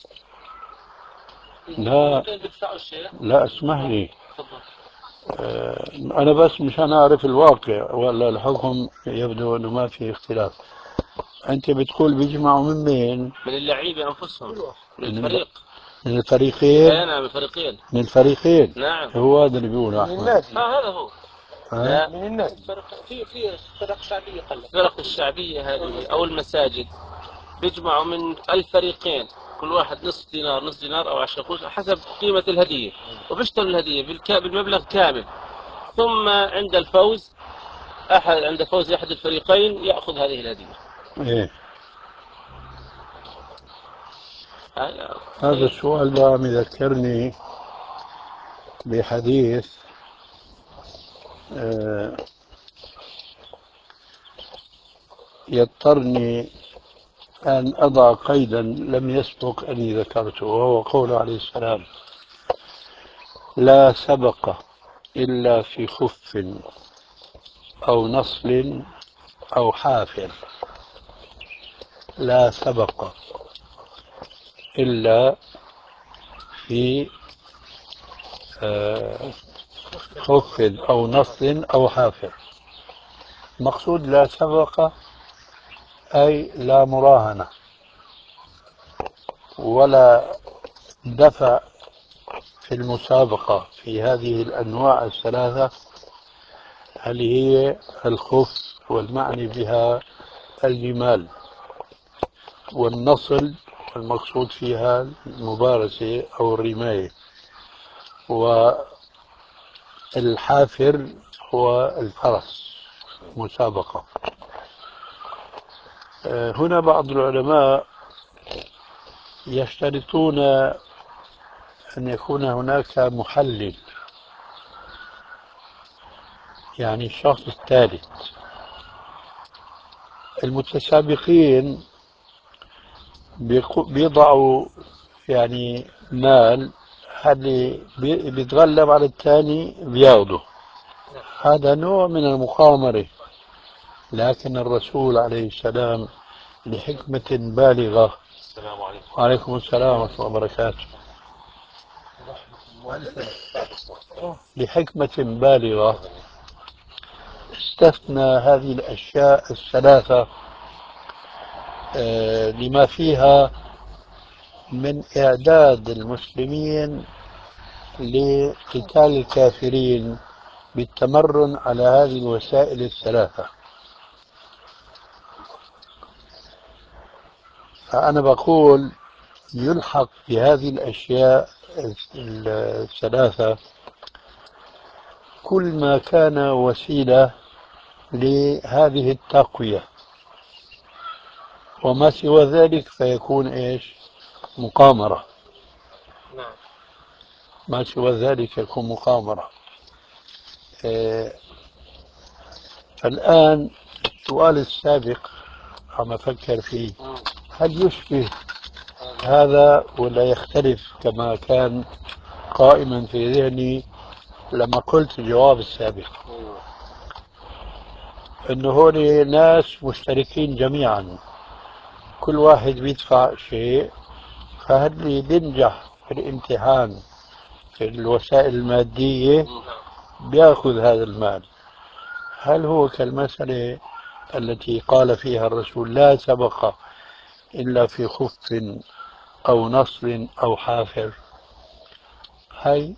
لا بيدفعوا الشيء. لا اسمح لي. تفضل. أنا بس مشان أعرف الواقع ولا الحكم يبدو أنه ما في اختلاف. أنت بتقول بيجمعوا من مين؟ من اللعيبة أنفسهم. من الفريق. من الفريقين؟ نعم من الفريقين. من الفريقين؟ نعم. هو هذا اللي بيقوله أحمد. هذا هو. لا. من النادي. في فرق شعبية الفرق الشعبية هذه أو المساجد بيجمعوا من الفريقين كل واحد نصف دينار نصف دينار أو 10 قروش حسب قيمة الهدية، وبيشتروا الهدية بالمبلغ كامل. ثم عند الفوز عند فوز أحد الفريقين يأخذ هذه الهدية. إيه. هذا السؤال بقى يذكرني بحديث يضطرني أن أضع قيدا لم يسبق أني ذكرته، وهو قوله عليه السلام: لا سبق إلا في خف أو نصل أو حافر. لا سبق إلا في خف أو نصل أو حافر. مقصود لا سبق أي لا مراهنة ولا دفع في المسابقة في هذه الأنواع الثلاثة، هل هي الخف والمعني بها الجمال، والنصل والمقصود فيها المبارزة أو الرماية، والحافر هو الفرس مسابقة. هنا بعض العلماء يشترطون أن يكون هناك محلل، يعني الشخص الثالث. المتسابقين بيضعوا يعني مال، اللي بيتغلب على الثاني بياخده. هذا نوع من المقامرة، لكن الرسول عليه السلام لحكمة بالغة. السلام عليكم. وعليكم السلام ورحمة الله وبركاته. لحكمة بالغة استثنى هذه الأشياء الثلاثة لما فيها من إعداد المسلمين لقتال الكافرين بالتمرن على هذه الوسائل الثلاثة. فأنا بقول يلحق بهذه الأشياء الثلاثة كل ما كان وسيلة لهذه التقوية، وما سوى ذلك فيكون إيش؟ مقامرة. نعم. ما سوى ذلك يكون مقامرة. فالآن السؤال السابق عم أفكر فيه، هل يشبه هذا ولا يختلف كما كان قائما في ذهني لما قلت الجواب السابق؟ انه هون ناس مشتركين جميعا، كل واحد بيدفع شيء، فهل بينجح في الامتحان في الوسائل المادية بياخذ هذا المال. هل هو كالمسألة التي قال فيها الرسول لا سبق إلا في خف أو نصر أو حافر؟ هاي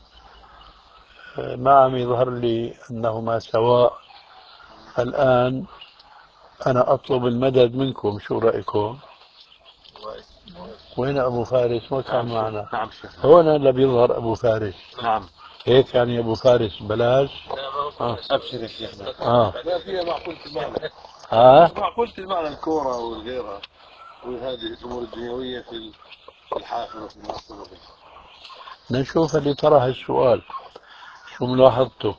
ما عم يظهر لي أنهما سواء الآن، أنا أطلب المدد منكم، شو رأيكم؟ وين أبو فارس؟ ما كان معنا. نعم شيخ. هون اللي بيظهر أبو فارس. نعم. هيك يعني أبو فارس بلاش. أبشر يا شيخنا. لا فيها معقولة المعنى. معقولة المعنى الكورة والغيرها وهذه الأمور الدنيوية في الحافل وفي المحصول. نشوف اللي طرح السؤال شو ملاحظته.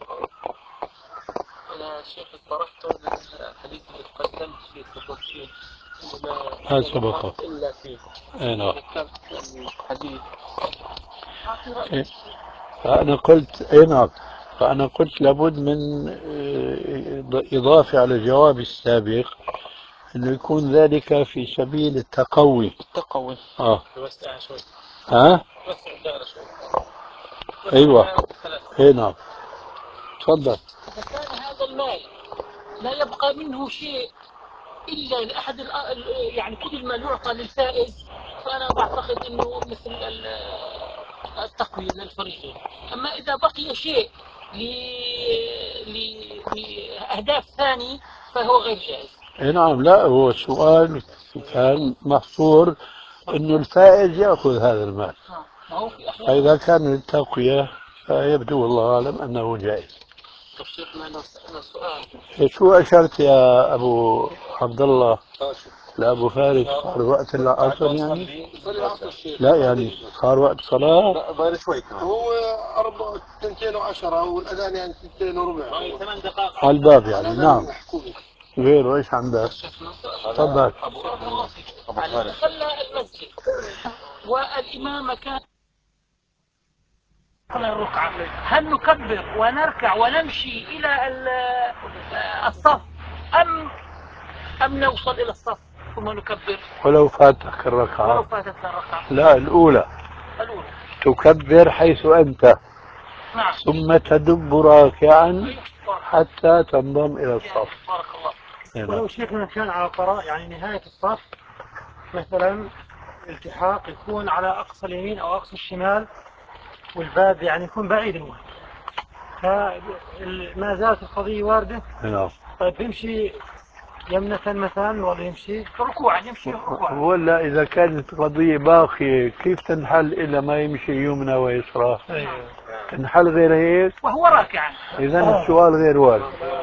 أنا شيخ طرحت الحديث اللي تقدمت فيه تفصيل ما سبقه. إلا فيه. نعم. ذكرت الحديث. فأنا قلت نعم. فأنا قلت لابد من إضافة على الجواب السابق أنه يكون ذلك في سبيل التقوي. التقوي. توسعها شوي. ها؟ توسع الدائرة شوي. أيوة. نعم. تفضل. إذا كان هذا المال لا يبقى منه شيء إلا لأحد يعني كل المال يعطى للفائز، فأنا بعتقد أنه مثل التقوية للفريقين. أما إذا بقي شيء لأهداف ثانية فهو غير جائز. نعم. لا، هو السؤال كان محصور أنه الفائز يأخذ هذا المال، فإذا كان للتقوية فيبدو والله أعلم أنه جائز. طب شيخنا لو سألنا سؤال. شو أشرت يا أبو عبد الله لأبو فارس؟ صار وقت العصر يعني؟ لا يعني صار وقت صلاة؟ لا باقي شوي كمان. هو 2:10 والأذان يعني 2:15. 8 دقائق على الباب يعني. نعم. غيره ايش عندك؟ تفضل. أبو خالد. دخلنا المسجد والإمام كان الركعة، هل نكبر ونركع ونمشي إلى الصف أم نوصل إلى الصف ثم نكبر؟ ولو فاتك الركعة. ولو فاتتنا الركعة. لا، الأولى تكبر حيث أنت. نعم. ثم تدب راكعا حتى تنضم إلى الصف. بارك الله. ولو شيخنا كان على طراء يعني نهاية الصف مثلا التحاق يكون على أقصى اليمين أو أقصى الشمال والباب يعني يكون بعيد المهم، فما زالت القضية واردة. نعم. طيب يمشي يمنة مثلا ولا يمشي ركوعا؟ يمشي ركوعا. ولا إذا كانت قضية باقية كيف تنحل إلا ما يمشي يمنى ويسرى؟ تنحل غير هيك وهو راكعا. إذا السؤال غير وارد.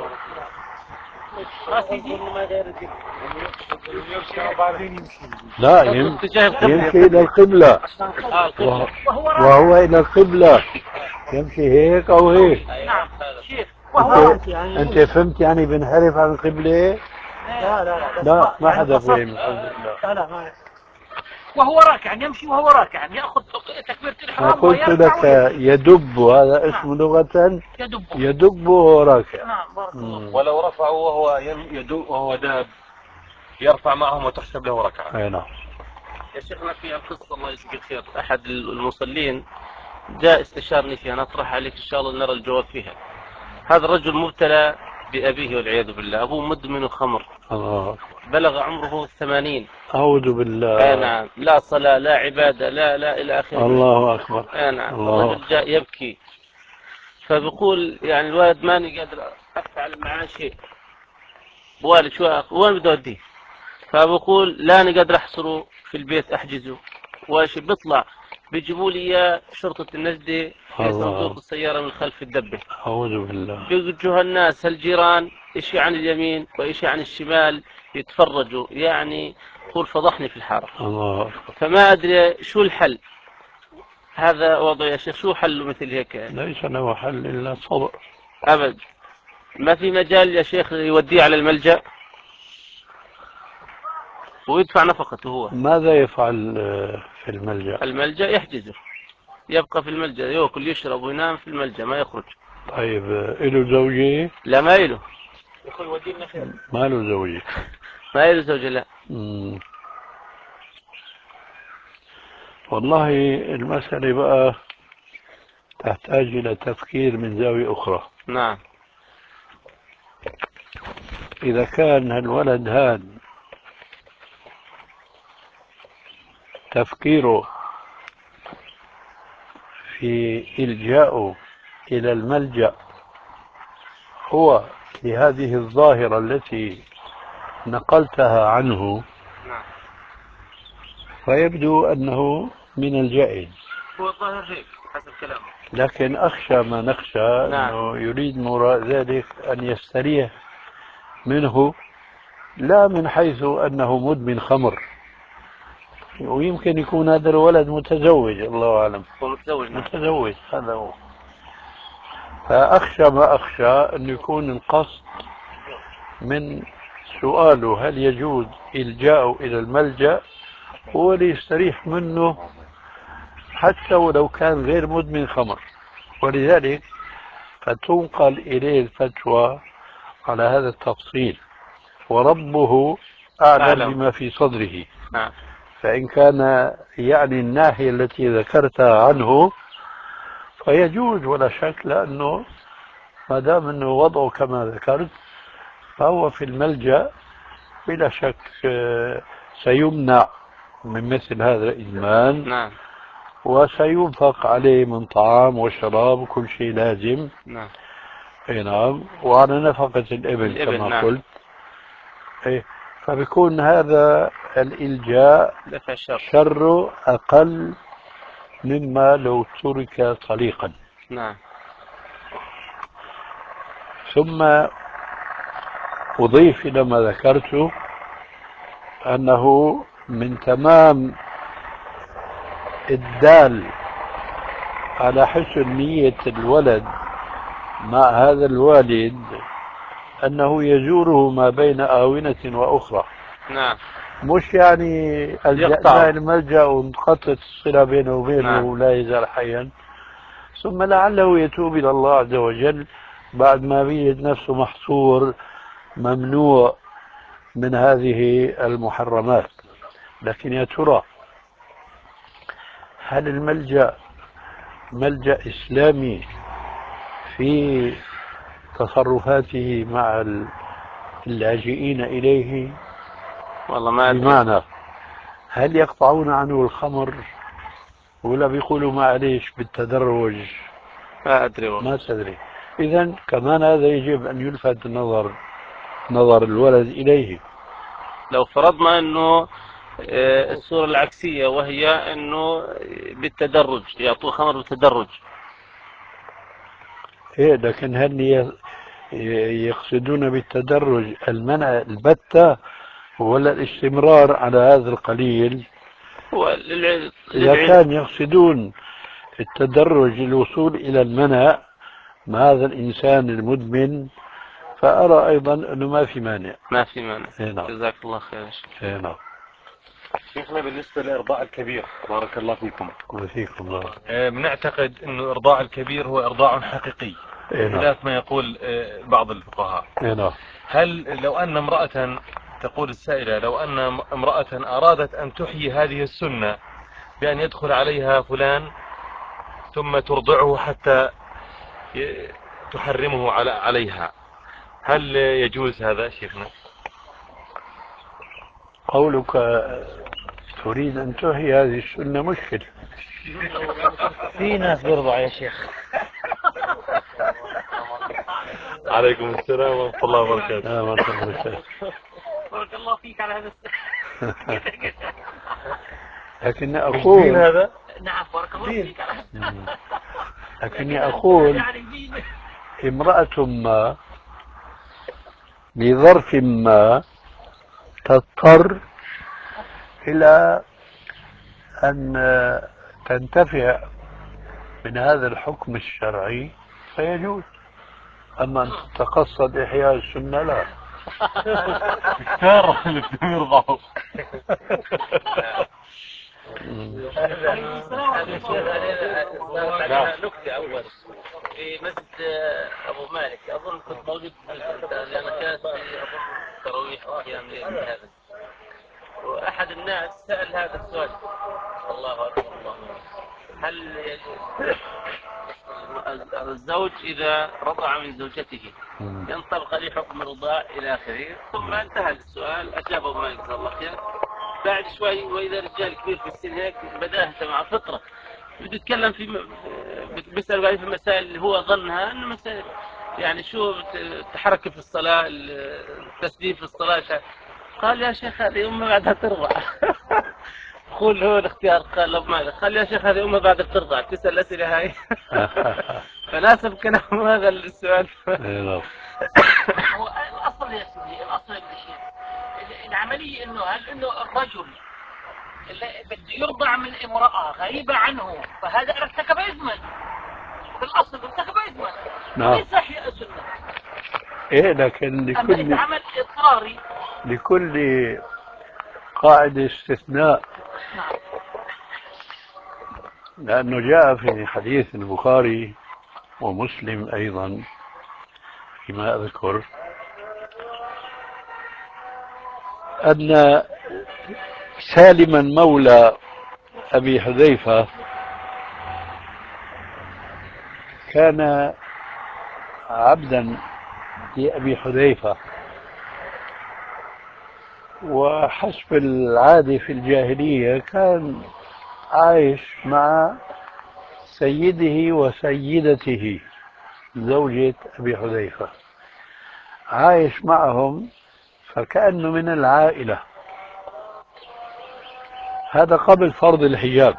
لا، يمشي إلى القبلة وهو إلى القبلة، يمشي هيك أو هيك. نعم شيخ. أنت فهمت يعني بنحرف عن القبلة؟ لا ما حدا فهم. الحمد لله. لا ما وهو راكع يمشي وهو راكع يأخذ تكبيرة الإحرام قلت لك يدب، هذا اسم لغة يدب وهو راكع. نعم بارك الله. ولو رفعوا وهو يدب وهو داب يرفع معهم وتحسب له ركعة. أي نعم. يا شيخنا في القصة الله يجزيك الخير، أحد المصلين جاء استشارني فيها، نطرح عليك إن شاء الله نرى الجواب فيها. هذا الرجل مبتلى بأبيه والعياذ بالله، أبوه مدمن خمر. الله. بلغ عمره 80. أعوذ بالله. نعم. لا صلاة لا عبادة لا إلى آخره. الله أكبر. نعم. الرجل جاء يبكي، فبقول يعني الوالد ماني قادر أفعل معاه شيء. والد شو وين بدي أوديه؟ فبقول لا أنا قادر أحصره في البيت أحجزه وايش بيطلع بيجيبوا لي إياه شرطة النجدة في صندوق السيارة من خلف الدبة. أعوذ بالله. بيجوا الناس الجيران إشي عن اليمين وإشي عن الشمال يتفرجوا، يعني قول فضحني في الحارة. الله. فما أدري شو الحل. هذا وضع يا شيخ، شو حله مثل هيك؟ ليس له حل إلا الصبر. أبد. ما في مجال يا شيخ يوديه على الملجأ ويدفع نفقته هو؟ ماذا يفعل في الملجأ؟ الملجأ يحجزه، يبقى في الملجأ يأكل يشرب وينام في الملجأ ما يخرج. طيب له زوجة؟ لا ما له. ما له زوجة. ما له زوجة لا. والله المسألة بقى تحتاج إلى تفكير من زاوية أخرى. نعم. إذا كان الولد هذا تفكيره في إلجاءه إلى الملجأ هو لهذه الظاهرة التي نقلتها عنه نعم. فيبدو أنه من الجائز، هو الظاهر هيك حسب كلامه. لكن أخشى ما نخشى أنه يريد من وراء ذلك أن يستريح منه، لا من حيث أنه مدمن خمر، ويمكن يكون هذا الولد متزوج، الله أعلم. هو متزوج. نعم. متزوج، هذا هو. فأخشى ما أخشى أن يكون القصد من سؤاله هل يجوز إلجاءه إلى الملجأ هو ليستريح منه حتى ولو كان غير مدمن خمر، ولذلك فتنقل إليه الفتوى على هذا التفصيل، وربه أعلم بما في صدره. نعم. فإن كان يعني الناحية التي ذكرتها عنه فيجوز ولا شك، لأنه ما دام أنه وضعه كما ذكرت فهو في الملجأ بلا شك سيمنع من مثل هذا الإدمان. نعم. وسينفق عليه من طعام وشراب وكل شيء لازم. نعم. اي نعم، وعلى نفقة الابن كما نعم. قلت. اي فبيكون هذا الإلجاء دفع شره أقل مما لو ترك طليقا. نعم. ثم أضيف إلى ما ذكرته أنه من تمام الدال على حسن نية الولد مع هذا الوالد أنه يزوره ما بين آونة وأخرى. نعم. مش يعني ألجأنا الملجأ وانقطعت الصلة بينه وبينه ولا يزال حيا، ثم لعله يتوب إلى الله عز وجل بعد ما بيجد نفسه محصور ممنوع من هذه المحرمات. لكن يا ترى هل الملجأ ملجأ إسلامي في تصرفاته مع اللاجئين إليه؟ والله ما أدري. بمعنى هل يقطعون عنه الخمر ولا بيقولوا معليش بالتدرج؟ ما أدري والله. ما تدري. إذن كمان هذا يجب أن يلفت نظر الولد إليه. لو فرضنا أنه الصورة العكسية، وهي أنه بالتدرج يعطوه خمر بالتدرج. إيه، لكن هل يقصدون بالتدرج المنع البتة ولا الاستمرار على هذا القليل؟ إذا كان يقصدون التدرج للوصول إلى المنع مع هذا الإنسان المدمن فأرى أيضا أنه ما في مانع. ما في مانع. نعم. جزاك الله خير. نعم. شيخنا بالنسبة لإرضاع الكبير، بارك الله فيكم. وفيكم الله. بنعتقد أنه إرضاع الكبير هو إرضاع حقيقي خلاف ما يقول بعض الفقهاء. نعم. هل لو أن امرأة، تقول السائلة، لو أن امرأة أرادت أن تحيي هذه السنة بأن يدخل عليها فلان ثم ترضعه حتى تحرمه عليها، هل يجوز هذا شيخنا؟ قولك تريد أن تحيي هذه السنة مشكل. في ناس بيرضعوا يا شيخ. عليكم السلام ورحمة الله وبركاته. بارك الله فيك على هذا السؤال. لكن أقول هذا نعم بارك الله فيك على هذا. لكني أقول امرأة ما لظرف ما تضطر إلى أن تنتفع من هذا الحكم الشرعي فيجوز، أما أن تقصد إحياء السنة لا. كثار اللي بيرضعوا. نكتة أول في مسجد أبو مالك، أظن كنت موجود لأن كانت أظن تراويح أو قيام ليل من هذا، وأحد الناس سأل هذا السؤال: الله أكبر الله، هل الزوج إذا رضع من زوجته ينطبق عليه حكم الرضاع إلى آخره؟ ثم انتهى السؤال، أجابه أبو مالك جزاه الله خير. بعد شوي وإذا رجال كبير في السن هيك بداهته مع فطرة بده يتكلم بيسأل عليه في مسائل اللي هو ظنها أنه مسائل يعني شو التحرك في الصلاة، التسديد في الصلاة، قال يا شيخ هذه أمة بعدها ترضع. قول هو الاختيار، قال له ماذا؟ قال يا شيخ هذه أمة بعدها ترضع، تسأل الأسئلة هاي. فناسب كلام هذا السؤال. هو الأصل يا سيدي، الأصل يا شيخ العملية إنه هل إنه الرجل اللي بده يرضع من امرأة غريبة عنه فهذا ارتكب إثما، بالأصل ارتكب إثما. نعم. ليس صحيح السنة. إيه لكن لكل عمل اضطراري، لكل قاعدة استثناء. نعم. لأنه جاء في حديث البخاري ومسلم أيضا فيما أذكر أن سالما مولى أبي حذيفة كان عبدا لأبي حذيفة، وحسب العادة في الجاهلية كان عايش مع سيده وسيدته زوجة أبي حذيفة، عايش معهم فكأنه من العائلة. هذا قبل فرض الحجاب.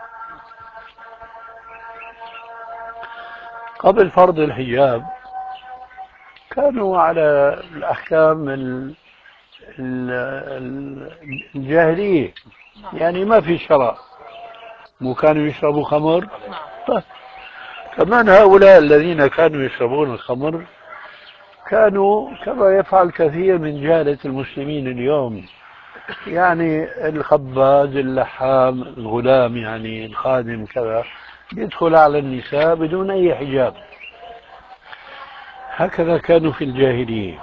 قبل فرض الحجاب كانوا على الأحكام الجاهلية، يعني ما في شرع، مو كانوا يشربوا خمر. كمان هؤلاء الذين كانوا يشربون الخمر كانوا كما يفعل كثير من جهلة المسلمين اليوم، يعني الخباز، اللحام، الغلام، يعني الخادم كذا، يدخل على النساء بدون أي حجاب. هكذا كانوا في الجاهلية.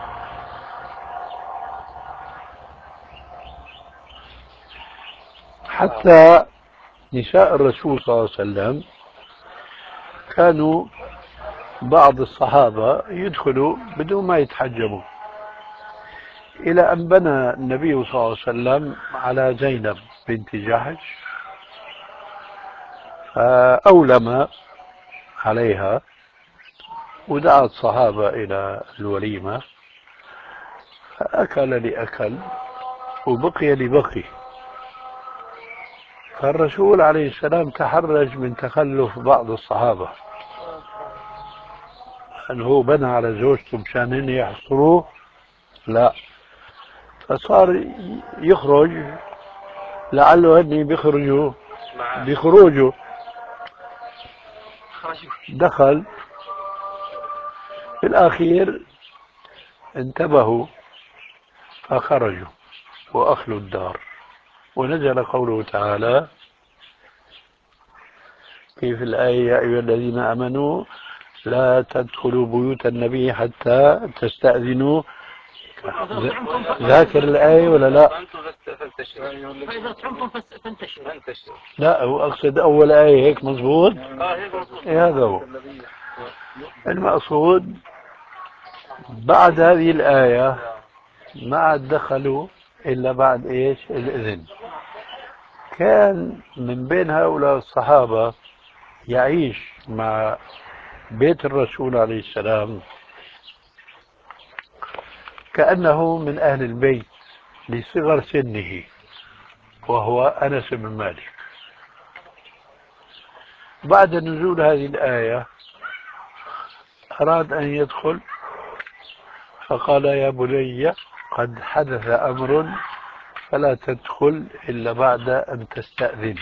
حتى نساء الرسول صلى الله عليه وسلم كانوا بعض الصحابة يدخلوا بدون ما يتحجبوا، إلى أن بنى النبي صلى الله عليه وسلم على زينب بنت جحش فأولم عليها ودعا الصحابة إلى الوليمة، فأكل لأكل وبقي لبقي. فالرسول عليه السلام تحرج من تخلف بعض الصحابة، أنه هو بنى على زوجته مشان هن يحصروه، لا، فصار يخرج لعله هن بخروجه دخل. في الأخير انتبهوا فخرجوا وأخلوا الدار، ونزل قوله تعالى في الآية: يا أيها الذين آمنوا لا تدخلوا بيوت النبي حتى تستأذنوا. ذاكر الآية ولا لا؟ فإذا طعمتم فانتشروا. لا، أقصد أول آية، هيك مظبوط؟ هذا هو المقصود. بعد هذه الآية ما عاد دخلوا إلا بعد إيش؟ الإذن. كان من بين هؤلاء الصحابة يعيش مع بيت الرسول عليه السلام كأنه من أهل البيت لصغر سنه، وهو أنس بن مالك. بعد نزول هذه الآية أراد أن يدخل، فقال: يا بني قد حدث أمر فلا تدخل إلا بعد أن تستأذن.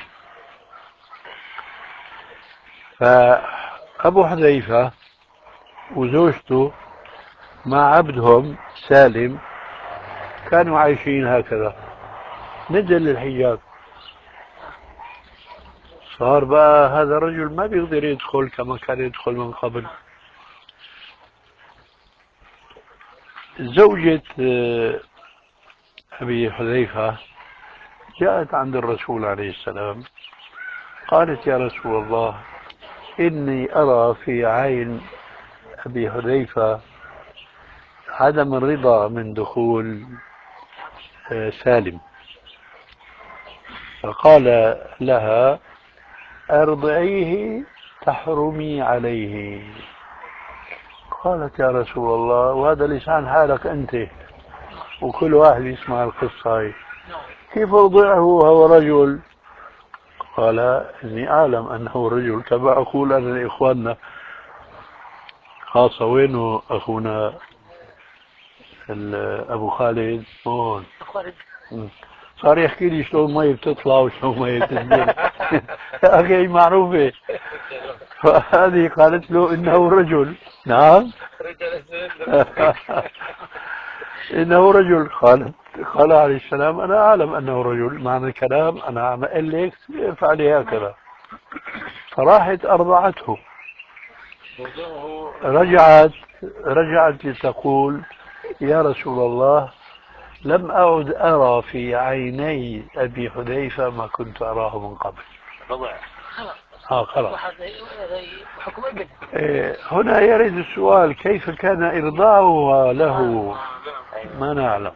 فأبو حذيفة وزوجته مع عبدهم سالم كانوا عايشين هكذا. نزل الحجاب، صار بقى هذا الرجل ما بيقدر يدخل كما كان يدخل من قبل. زوجة أبي حذيفة جاءت عند الرسول عليه السلام قالت: يا رسول الله، إني أرى في عين أبي حذيفة عدم الرضا من دخول سالم. فقال لها: أرضعيه تحرمي عليه. قالت: يا رسول الله، وهذا لسان حالك أنت، وكل واحد يسمع القصة هاي. كيف أوضعه وهو رجل؟ قال إني أعلم أنه رجل، كما أقول أنا لإخواننا، خاصة وينه أخونا أبو خالد هون، صار يحكي لي شلون مي بتطلع وشلون مي بتنزل. يا أخي معروفة. فهذه قالت له إنه رجل. نعم. إنه رجل. قال عليه السلام أنا أعلم أنه رجل، معنى الكلام أنا عم أقول لك افعلي هكذا. فراحت أرضعته. رجعت لتقول يا رسول الله لم أعد أرى في عيني أبي حذيفة ما كنت أراه من قبل. خلاص. حكم ابن. هنا يرد السؤال كيف كان إرضاعها له؟ ما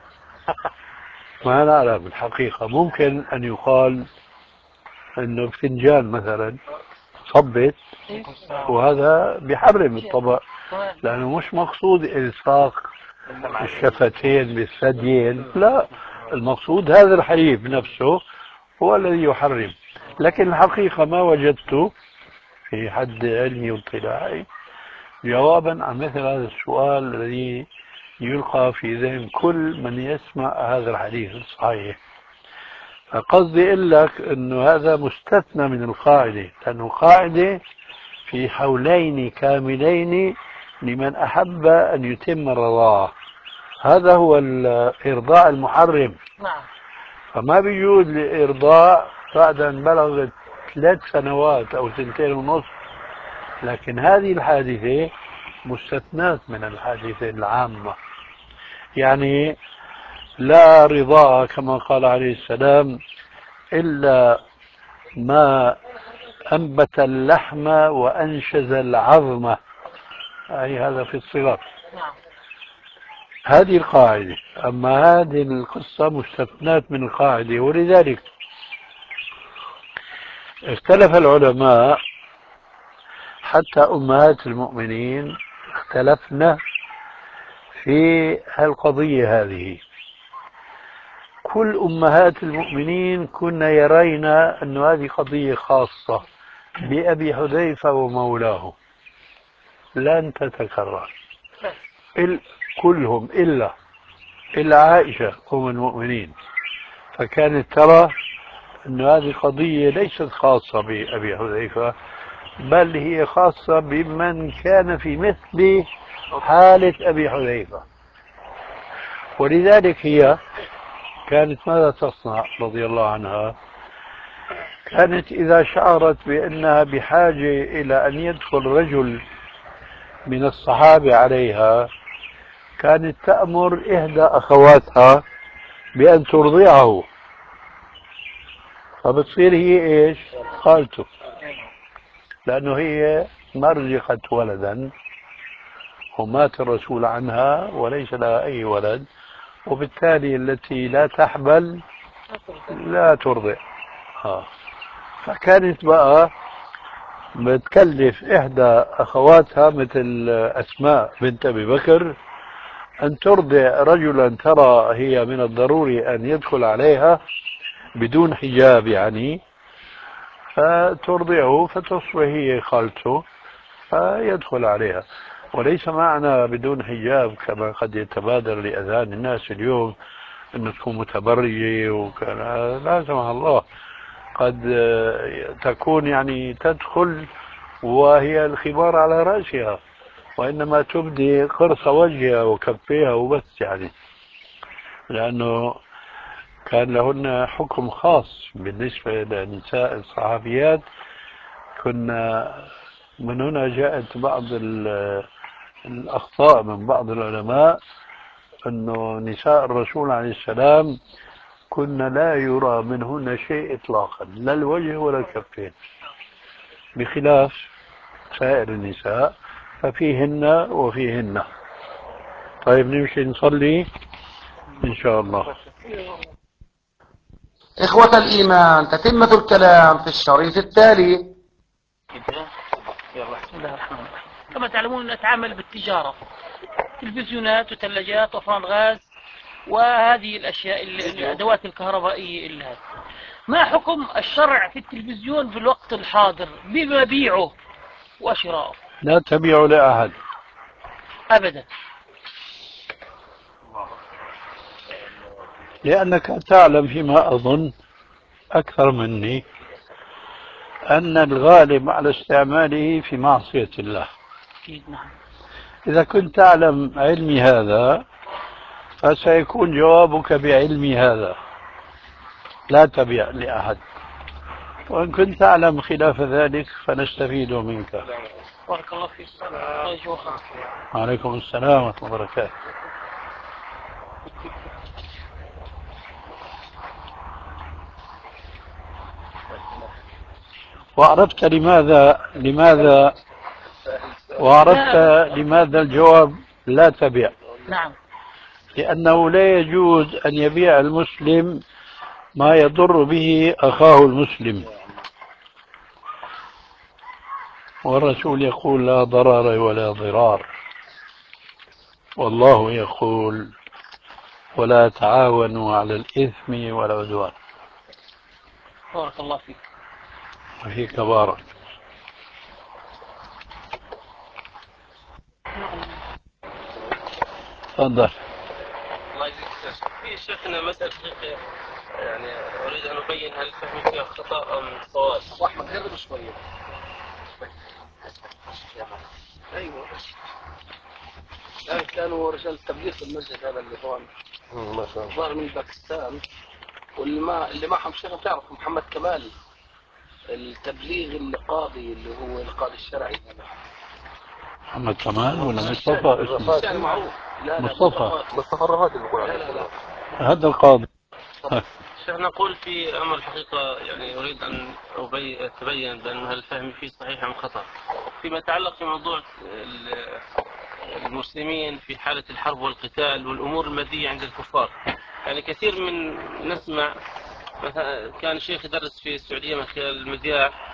نعلم الحقيقة. ممكن أن يقال أنه فنجان مثلا صبت، وهذا بيحرم الطبق، لأنه مش مقصود إلصاق الشفتين بالثديين، لا، المقصود هذا الحليب نفسه هو الذي يحرم. لكن الحقيقة ما وجدت في حد علمي واطلاعي جوابا عن مثل هذا السؤال الذي يلقى في ذهن كل من يسمع هذا الحديث الصحيح. فقصدي أقول لك أنه هذا مستثنى من القاعدة، لأنه قاعدة في حولين كاملين لمن أحب أن يتم الرضاعة. هذا هو الإرضاع المحرم. فما بيجوز الإرضاع بعد أن بلغت 3 سنوات أو 2.5. لكن هذه الحادثة مستثنات من الحادثة العامة، يعني لا رضاء كما قال عليه السلام إلا ما أنبت اللحم وأنشز العظم، أي هذا في الصغر. هذه القاعدة. أما هذه القصة مستثنات من القاعدة، ولذلك اختلف العلماء حتى أمهات المؤمنين اختلفنا في القضية هذه. كل أمهات المؤمنين كنا يرين أن هذه قضية خاصة بأبي حذيفة ومولاه لن تتكرر. كلهم إلا عائشة أم المؤمنين، فكانت ترى أن هذه قضية ليست خاصة بأبي حذيفة، بل هي خاصة بمن كان في مثل حالة أبي حذيفة. ولذلك هي كانت ماذا تصنع رضي الله عنها؟ كانت إذا شعرت بأنها بحاجة إلى أن يدخل رجل من الصحابة عليها كانت تأمر إحدى أخواتها بأن ترضعه، فبتصير هي إيش؟ خالته، لأنه هي مرزقت ولدا ومات الرسول عنها وليس لها أي ولد، وبالتالي التي لا تحبل لا ترضع. فكانت بقى بتكلف إحدى أخواتها مثل أسماء بنت أبي بكر أن ترضع رجلا ترى هي من الضروري أن يدخل عليها بدون حجاب، يعني فترضعه فتصبح هي خالته فيدخل عليها. وليس معنى بدون حجاب كما قد يتبادر لأذهان الناس اليوم أن تكون متبرجة وكان لا سمح الله، قد تكون يعني تدخل وهي الخمار على رأسها، وإنما تبدي قرص وجهها وكفيها وبس، يعني لأنه كان لهن حكم خاص بالنسبة للنساء الصحابيات. كنا من هنا جاءت بعض الأخطاء من بعض العلماء أنه نساء الرسول عليه السلام كنا لا يرى منهن شيء إطلاقا، لا الوجه ولا الكفين، بخلاف سائر النساء ففيهن وفيهن. طيب نمشي نصلي إن شاء الله. إخوة الإيمان، تتمة الكلام في الشريط التالي. بسم الله الرحمن الرحيم. كما تعلمون نتعامل بالتجارة، تلفزيونات وثلاجات وفران غاز وهذه الأشياء الأدوات الكهربائية اللي هذه. ما حكم الشرع في التلفزيون في الوقت الحاضر بمبيعه وشراءه؟ لا تبيع لأحد أبدا. لأنك تعلم فيما أظن أكثر مني أن الغالب على استعماله في معصية الله. نعم. إذا كنت تعلم علمي هذا فسيكون جوابك بعلمي هذا، لا تبيع لأحد. وإن كنت تعلم خلاف ذلك فنستفيد منك. بارك الله فيك. وعليكم السلام ورحمة الله وبركاته. وعرفت لماذا الجواب لا تبيع؟ نعم. لأنه لا يجوز أن يبيع المسلم ما يضر به أخاه المسلم، والرسول يقول لا ضرر ولا ضرار، والله يقول ولا تعاونوا على الإثم والعدوان. بارك الله فيك. وفيك بارك. تفضل. الله يجزيك خير. في شيخنا مسألة فقهية، يعني أريد أن أبين هل فهمي فيها خطأ أم صواب. أحمد قرب شوية. أيوه. كانوا رجال تبليغ في المسجد هذا اللي هون. ما شاء الله. ظهر من باكستان، واللي معهم شيخ بتعرف محمد كمال، التبليغ القاضي اللي هو القاضي الشرعي. محمد كمال ولا مصطفى اسمه؟ يعني معروف. لا مصطفى الرفاتي اللي بقول عليه. لا. هذا القاضي. شيخ نقول في أمر الحقيقة، يعني أريد أن أتبين بأن هل فهمي فيه صحيح أم خطأ. فيما يتعلق في موضوع المسلمين في حالة الحرب والقتال والأمور المادية عند الكفار، يعني كثير من نسمع مثلا كان شيخ يدرس في السعودية من خلال المذياع